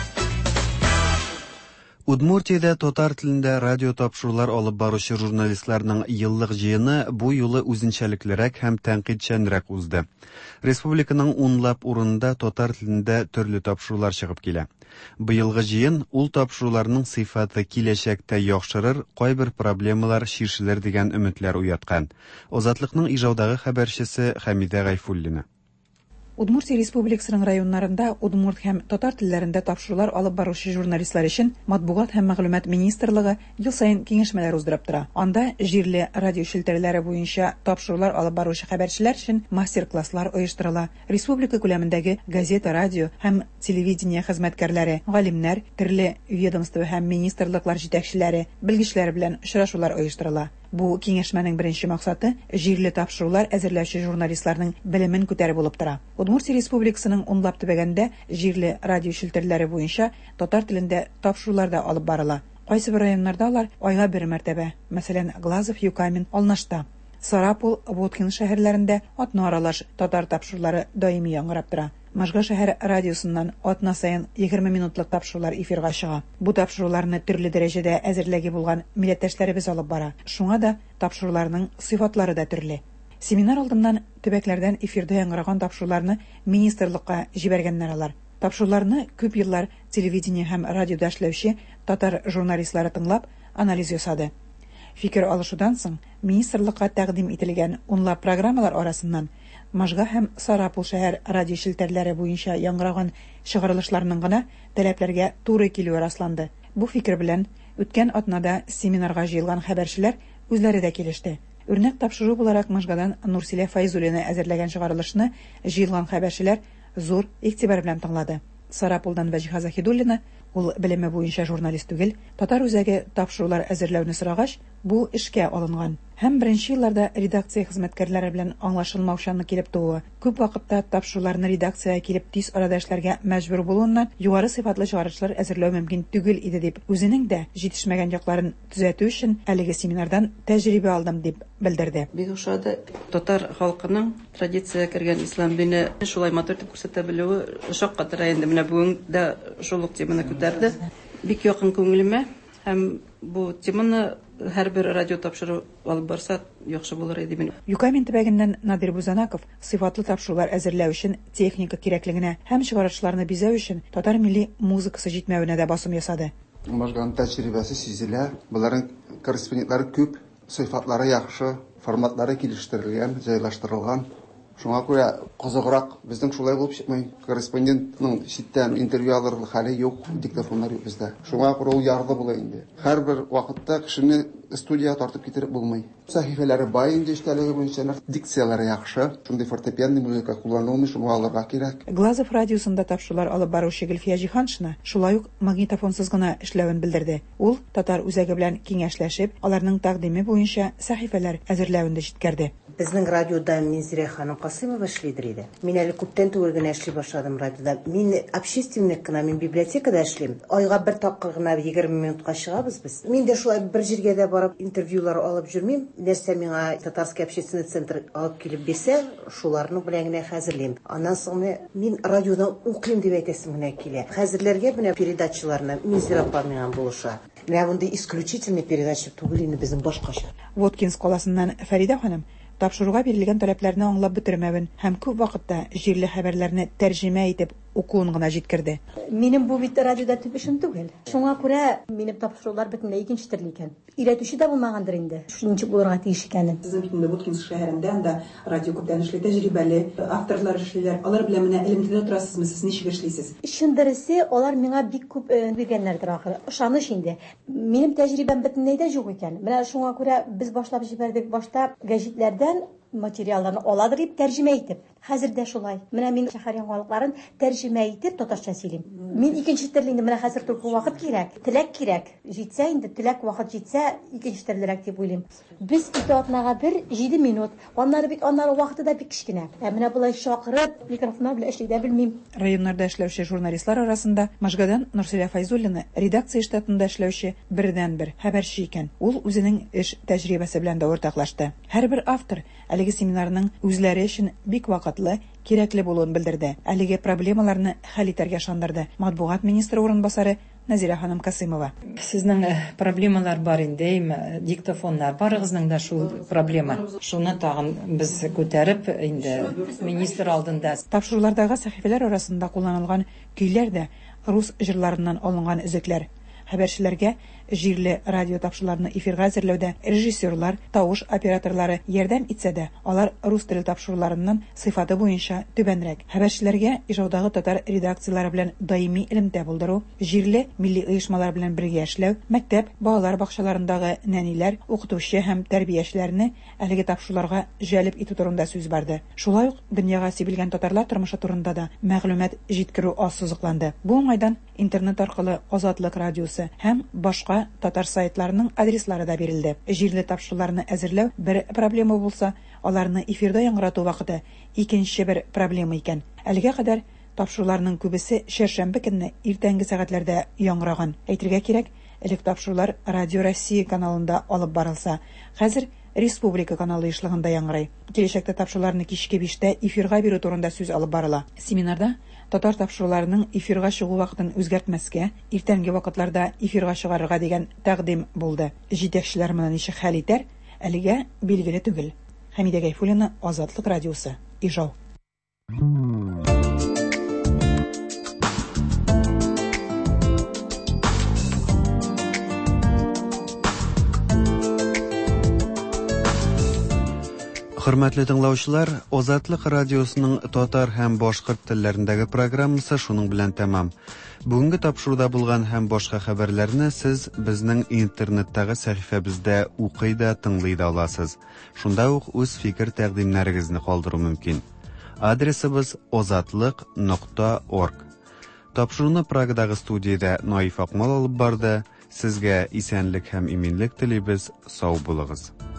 B: Удмуртиядә татар телендә радио тапшырулар алып баручы журналистларның еллык җыены бу юлы үзенчәлеклерәк һәм тәнкыйтьчәнрәк узды. Республиканың 10лап урынында татар телендә төрле тапшырулар чыгып килә. Быелгы җыен ул тапшыруларның сыйфаты киләчәктә яхшырыр, кайбер проблемалар чишелер дигән өметләр уяткан. Азатлыкның Ижаудагы хәбәрчесе Хәмидә Гайфуллина.
C: Удмуртия Республикасының районнарында удмурт һәм татар телләрендә тапшырулар алып баручы журналистлар өчен матбугат һәм мәгълүмат министрлыгы ел саен киңәшмәләр уздырып тора. Анда җирле радио шелтәрләре буенча тапшырулар алып баручы хәбәрчеләр өчен мастер-класслар оештырыла. Республика күләмендәге газета, радио һәм телевидение хезмәткәрләре, галимнәр, төрле ведомство һәм министрлыклар җитәкчеләре, белгечләр белән очрашулар оештырыла. Бу киңәшмәнең беренче максаты җирле тапшырулар әзерләүче журналистларның белемен күтәрү булып тора. Удмуртия Республикасының 10лап төбәгендә җирле радио шелтәрләре буенча татар телендә тапшырулар да алып барыла. Кайсы бер районнарда алар айга бер мәртәбә, мәсәлән, Глазов, Юкамин, Алнашта, Сарапул, Воткин шәһәрләрендә атна аралаш татар тапшырулары даими яңгырап тора. Можга шәһәр радиосыннан атна саен 20 минутлык тапшырулар эфирга чыга. Бу тапшыруларны төрле дәрәҗәдә әзерләге булган милләттәшләребез алып бара. Шуңа да тапшыруларның сыйфатлары да төрле. Семинар алдыннан төбәкләрдән эфирдә яңгыраган тапшыруларны министрлыкка җибәргәннәр алар. Тапшыруларны күп еллар телевидение һәм радиода эшләүче татар журналистлары тыңлап, анализ ясады. Фикер алышудан соң министрлыкка тәкъдим ителгән 10лап программалар арасыннан Можга һәм Сарапул шәһәр радио шелтәрләре буенча яңгыраган чыгарылышларның гына таләпләргә туры килүе расланды. Бу фикер белән үткән атнада семинарга җыелган хәбәрчеләр үзләре дә килеште. Үрнәк тапшыру буларак Можгадан Нурсилә Файзуллина әзерләгән чыгарылышны җыелган хәбәрчеләр
J: зур игътибар белән тыңлады. Сарапулдан Вәҗиһа Захидуллина, ул белеме буенча журналист түгел, татар үзәге тапшырулар әзерләүне сорагач, бу эшкә алынган. Һәм беренче елларда редакция хезмәткәрләре белән аңлашылмаучанны килеп тууы, күп вакытта тапшыруларны редакциягә килеп тиз арада эшләргә мәҗбүр булуыннан югары сыйфатлы чыгарышлар әзерләү мөмкин түгел иде дип, үзенең дә җитешмәгән якларын төзәтү өчен әлеге семинардан тәҗрибә алдым дип белдерде.
M: Бик ошады татар халкының традициягә кергән ислам дине шулай матур итеп күрсәтә белүе шаккатыра инде. Менә бүген дә шул ук теманы күтәрде. Бик якын күңелемә һәм бу теманы һәрбер радио тапшыру алып барса яхшы булыр иде минем.
J: Юкамин төбәгеннән Надир Бузанаков сыйфатлы тапшырулар әзерләү өчен техника кирәклегенә һәм чыгарышларны бизәү өчен татар милли музыкасы җитмәвенә дә басым ясады.
W: Мәҗгән тәҗрибәсе сизелә. Буларның корреспондентлары күп, сыйфатлары яхшы, форматлары килештерелгән, җайлаштырылган. Шуңа күрә кызыграк, безнең шулай булып чыкмый. Корреспондентның читтән интервью алырлык хәле юк, диктофоннар юк бездә. Шуңа күрә ул ярлы була инде. Һәрбер вакытта кешене студияга тартып китереп булмый. Сәхифәләре бай инде эштәлеге буенча, дикцияләре яхшы. Шундый фортепианный музыка кулланылмый, шуңа алырга кирәк.
J: Глазов радиосында тапшырулар алып баручы Гөлфия Җиһаншина шулай ук магнитофонсыз гына эшләвен белдерде. Ул татар үзәге белән киңәшләшеп, аларның тәкъдиме буенча сәхифәләр әзерләвен дә җиткәрде.
X: Безнең радиода Минзирә ханым Касыймова эшлидер иде. Мин әле күптән түгел генә эшли башладым радиода. Мин общественник кына, мин библиотекада эшлим. Айга бер тапкыр гына 20 минутка чыгабыз без. Мин дә шулай бер җиргә дә барып интервьюлар алып жүрмим. Нәрсә миңа татарский общественный центр алып килеп бирсә, шуларны белән генә хәзерлим. Аннан соң мин радиода укыйм дип әйтәсем генә килә. Хәзерләргә менә передачаларны Минзирә апа миңа булыша. Менә бунда исключительный передача түгел инде безнең башкача.
J: Воткинс каласыннан Фәридә ханым тапшыруга бирелгән таләпләрне аңлап бетермәвен һәм күп вакытта җирле хәбәрләрне тәрҗемә итеп укуын гына җиткерде.
Y: Минем бу бит радиода төп эшем түгел. Шуңа күрә минем тапшырулар бөтенләй икенче төрле икән. Өйрәтүче дә булмагандыр инде. Шунча булырга тиеш икән.
J: Безнең бит Воткинс шәһәрендә дә радио күптән эшли, тәҗрибәле авторлар эшлиләр. Алар белән менә элемтәдә торасызмы, сез ничек эшлисез?
Y: Шундырысы алар миңа бик күп биргәннәрдер ахыры. Ышаныч инде. Минем тәҗрибәм бөтенләй дә юк икән. Менә шуңа күрә без башлап җибәрдек башта гәҗитләрдән материалларны аладыр дип тәрҗемә итеп. Хәзер дә шулай. Менә мин шәһәр яңалыкларын тәрҗемә итеп татарча сөйлим. Мин икенче төрле инде, менә хәзер туры вакыт кирәк. Теләк кирәк. Җитсә инде, теләк вакыт җитсә, икенче төрлерәк дип уйлыйм. Без 2 атнага 7 минут. Аннары бик вакыты да бик кичкенә. Менә булай шакырып, микрофоннар белән эшли дә белмим.
J: Районнарда эшләүче журналистлар арасында Мәжгәдән Нурсилә Файзуллина редакция штатында эшләүче бердән-бер хәбәрче икән. Ул үзенең эш тәҗрибәсе белән дә ортаклашты. Һәрбер автор әлеге семинарның үзләре өчен бик вакытлы, кирәкле булуын белдерде. Әлеге проблемаларны хәл итәргә ышандырды. Матбугат министры урынбасары Назира ханым Касыймова.
Z: Сезнең проблемалар бар инде, диктофоннар барыгызның да шул проблема. Шуны тагын без күтәреп инде министр алдында.
J: Тапшырулардагы сәхифәләр арасында кулланылган көйләр дә рус җырларыннан алынган өзекләр. Хәбәрчеләргә җирле радио тапшыруларны эфирга әзерләүдә режиссерлар, тавыш операторлары ярдәм итсә дә, алар рус теле тапшыруларыннан сыйфаты буенча түбәнрәк. Хәбәрчеләргә ижаудагы татар редакцияләре белән даими элемтә булдыру, җирле милли оешмалар белән бергә эшләү, мәктәп, балалар бакчаларындагы нәниләр, укытучы һәм тәрбиячеләрне әлеге тапшыруларга җәлеп итү турында сүз барды. Шулай ук дөньяга сибелгән татарлар тормышы турында да мәгълүмат җиткерү ассызыкланды. Бу уңайдан интернет аркылы Азатлык радиосы һәм башка татар сайтларының адреслары да бирелде. Җирле тапшыруларны әзерләү бер проблема булса, аларны эфирда яңгырату вакыты икенче бер проблема икән. Әлегә кадәр тапшыруларның күбесе шәршәмбе көнне иртәнге сәгатьләрдә яңгыраган. Әйтергә кирәк, элек тапшырулар Радио Россия каналында алып барылса, хәзер Республика каналы эшлегендә яңгырый. Киләчәктә тапшыруларны кичке 5тә эфирга бирү турында сүз алып барыла. Семинарда татар тапшыруларының эфирга чыгу вакытын үзгәртмәскә, иртәнге вакытларда эфирга чыгарырга дигән тәкъдим булды. Җитәкчеләр моны ничек хәл итәр, әлегә билгеле түгел. Хәмидә Гайфуллина, Азатлык радиосы, Ижау.
B: Хөрмәтле тыңлаучылар, Азатлык радиосының татар һәм башкорт телләрендәге программасы шуның белән тәмам. Бүгенге тапшыруда булган һәм башка хәбәрләрне сез безнең интернеттагы сәхифәбездә укый да, тыңлый да аласыз. Шунда ук үз фикер тәкъдимнәрегезне калдыру мөмкин. Адресыбыз ozatliq.org. Тапшыруны Прагадагы студияда Наиф Акмал алып барды. Сезгә исәнлек һәм иминлек телибез. Сау булыгыз.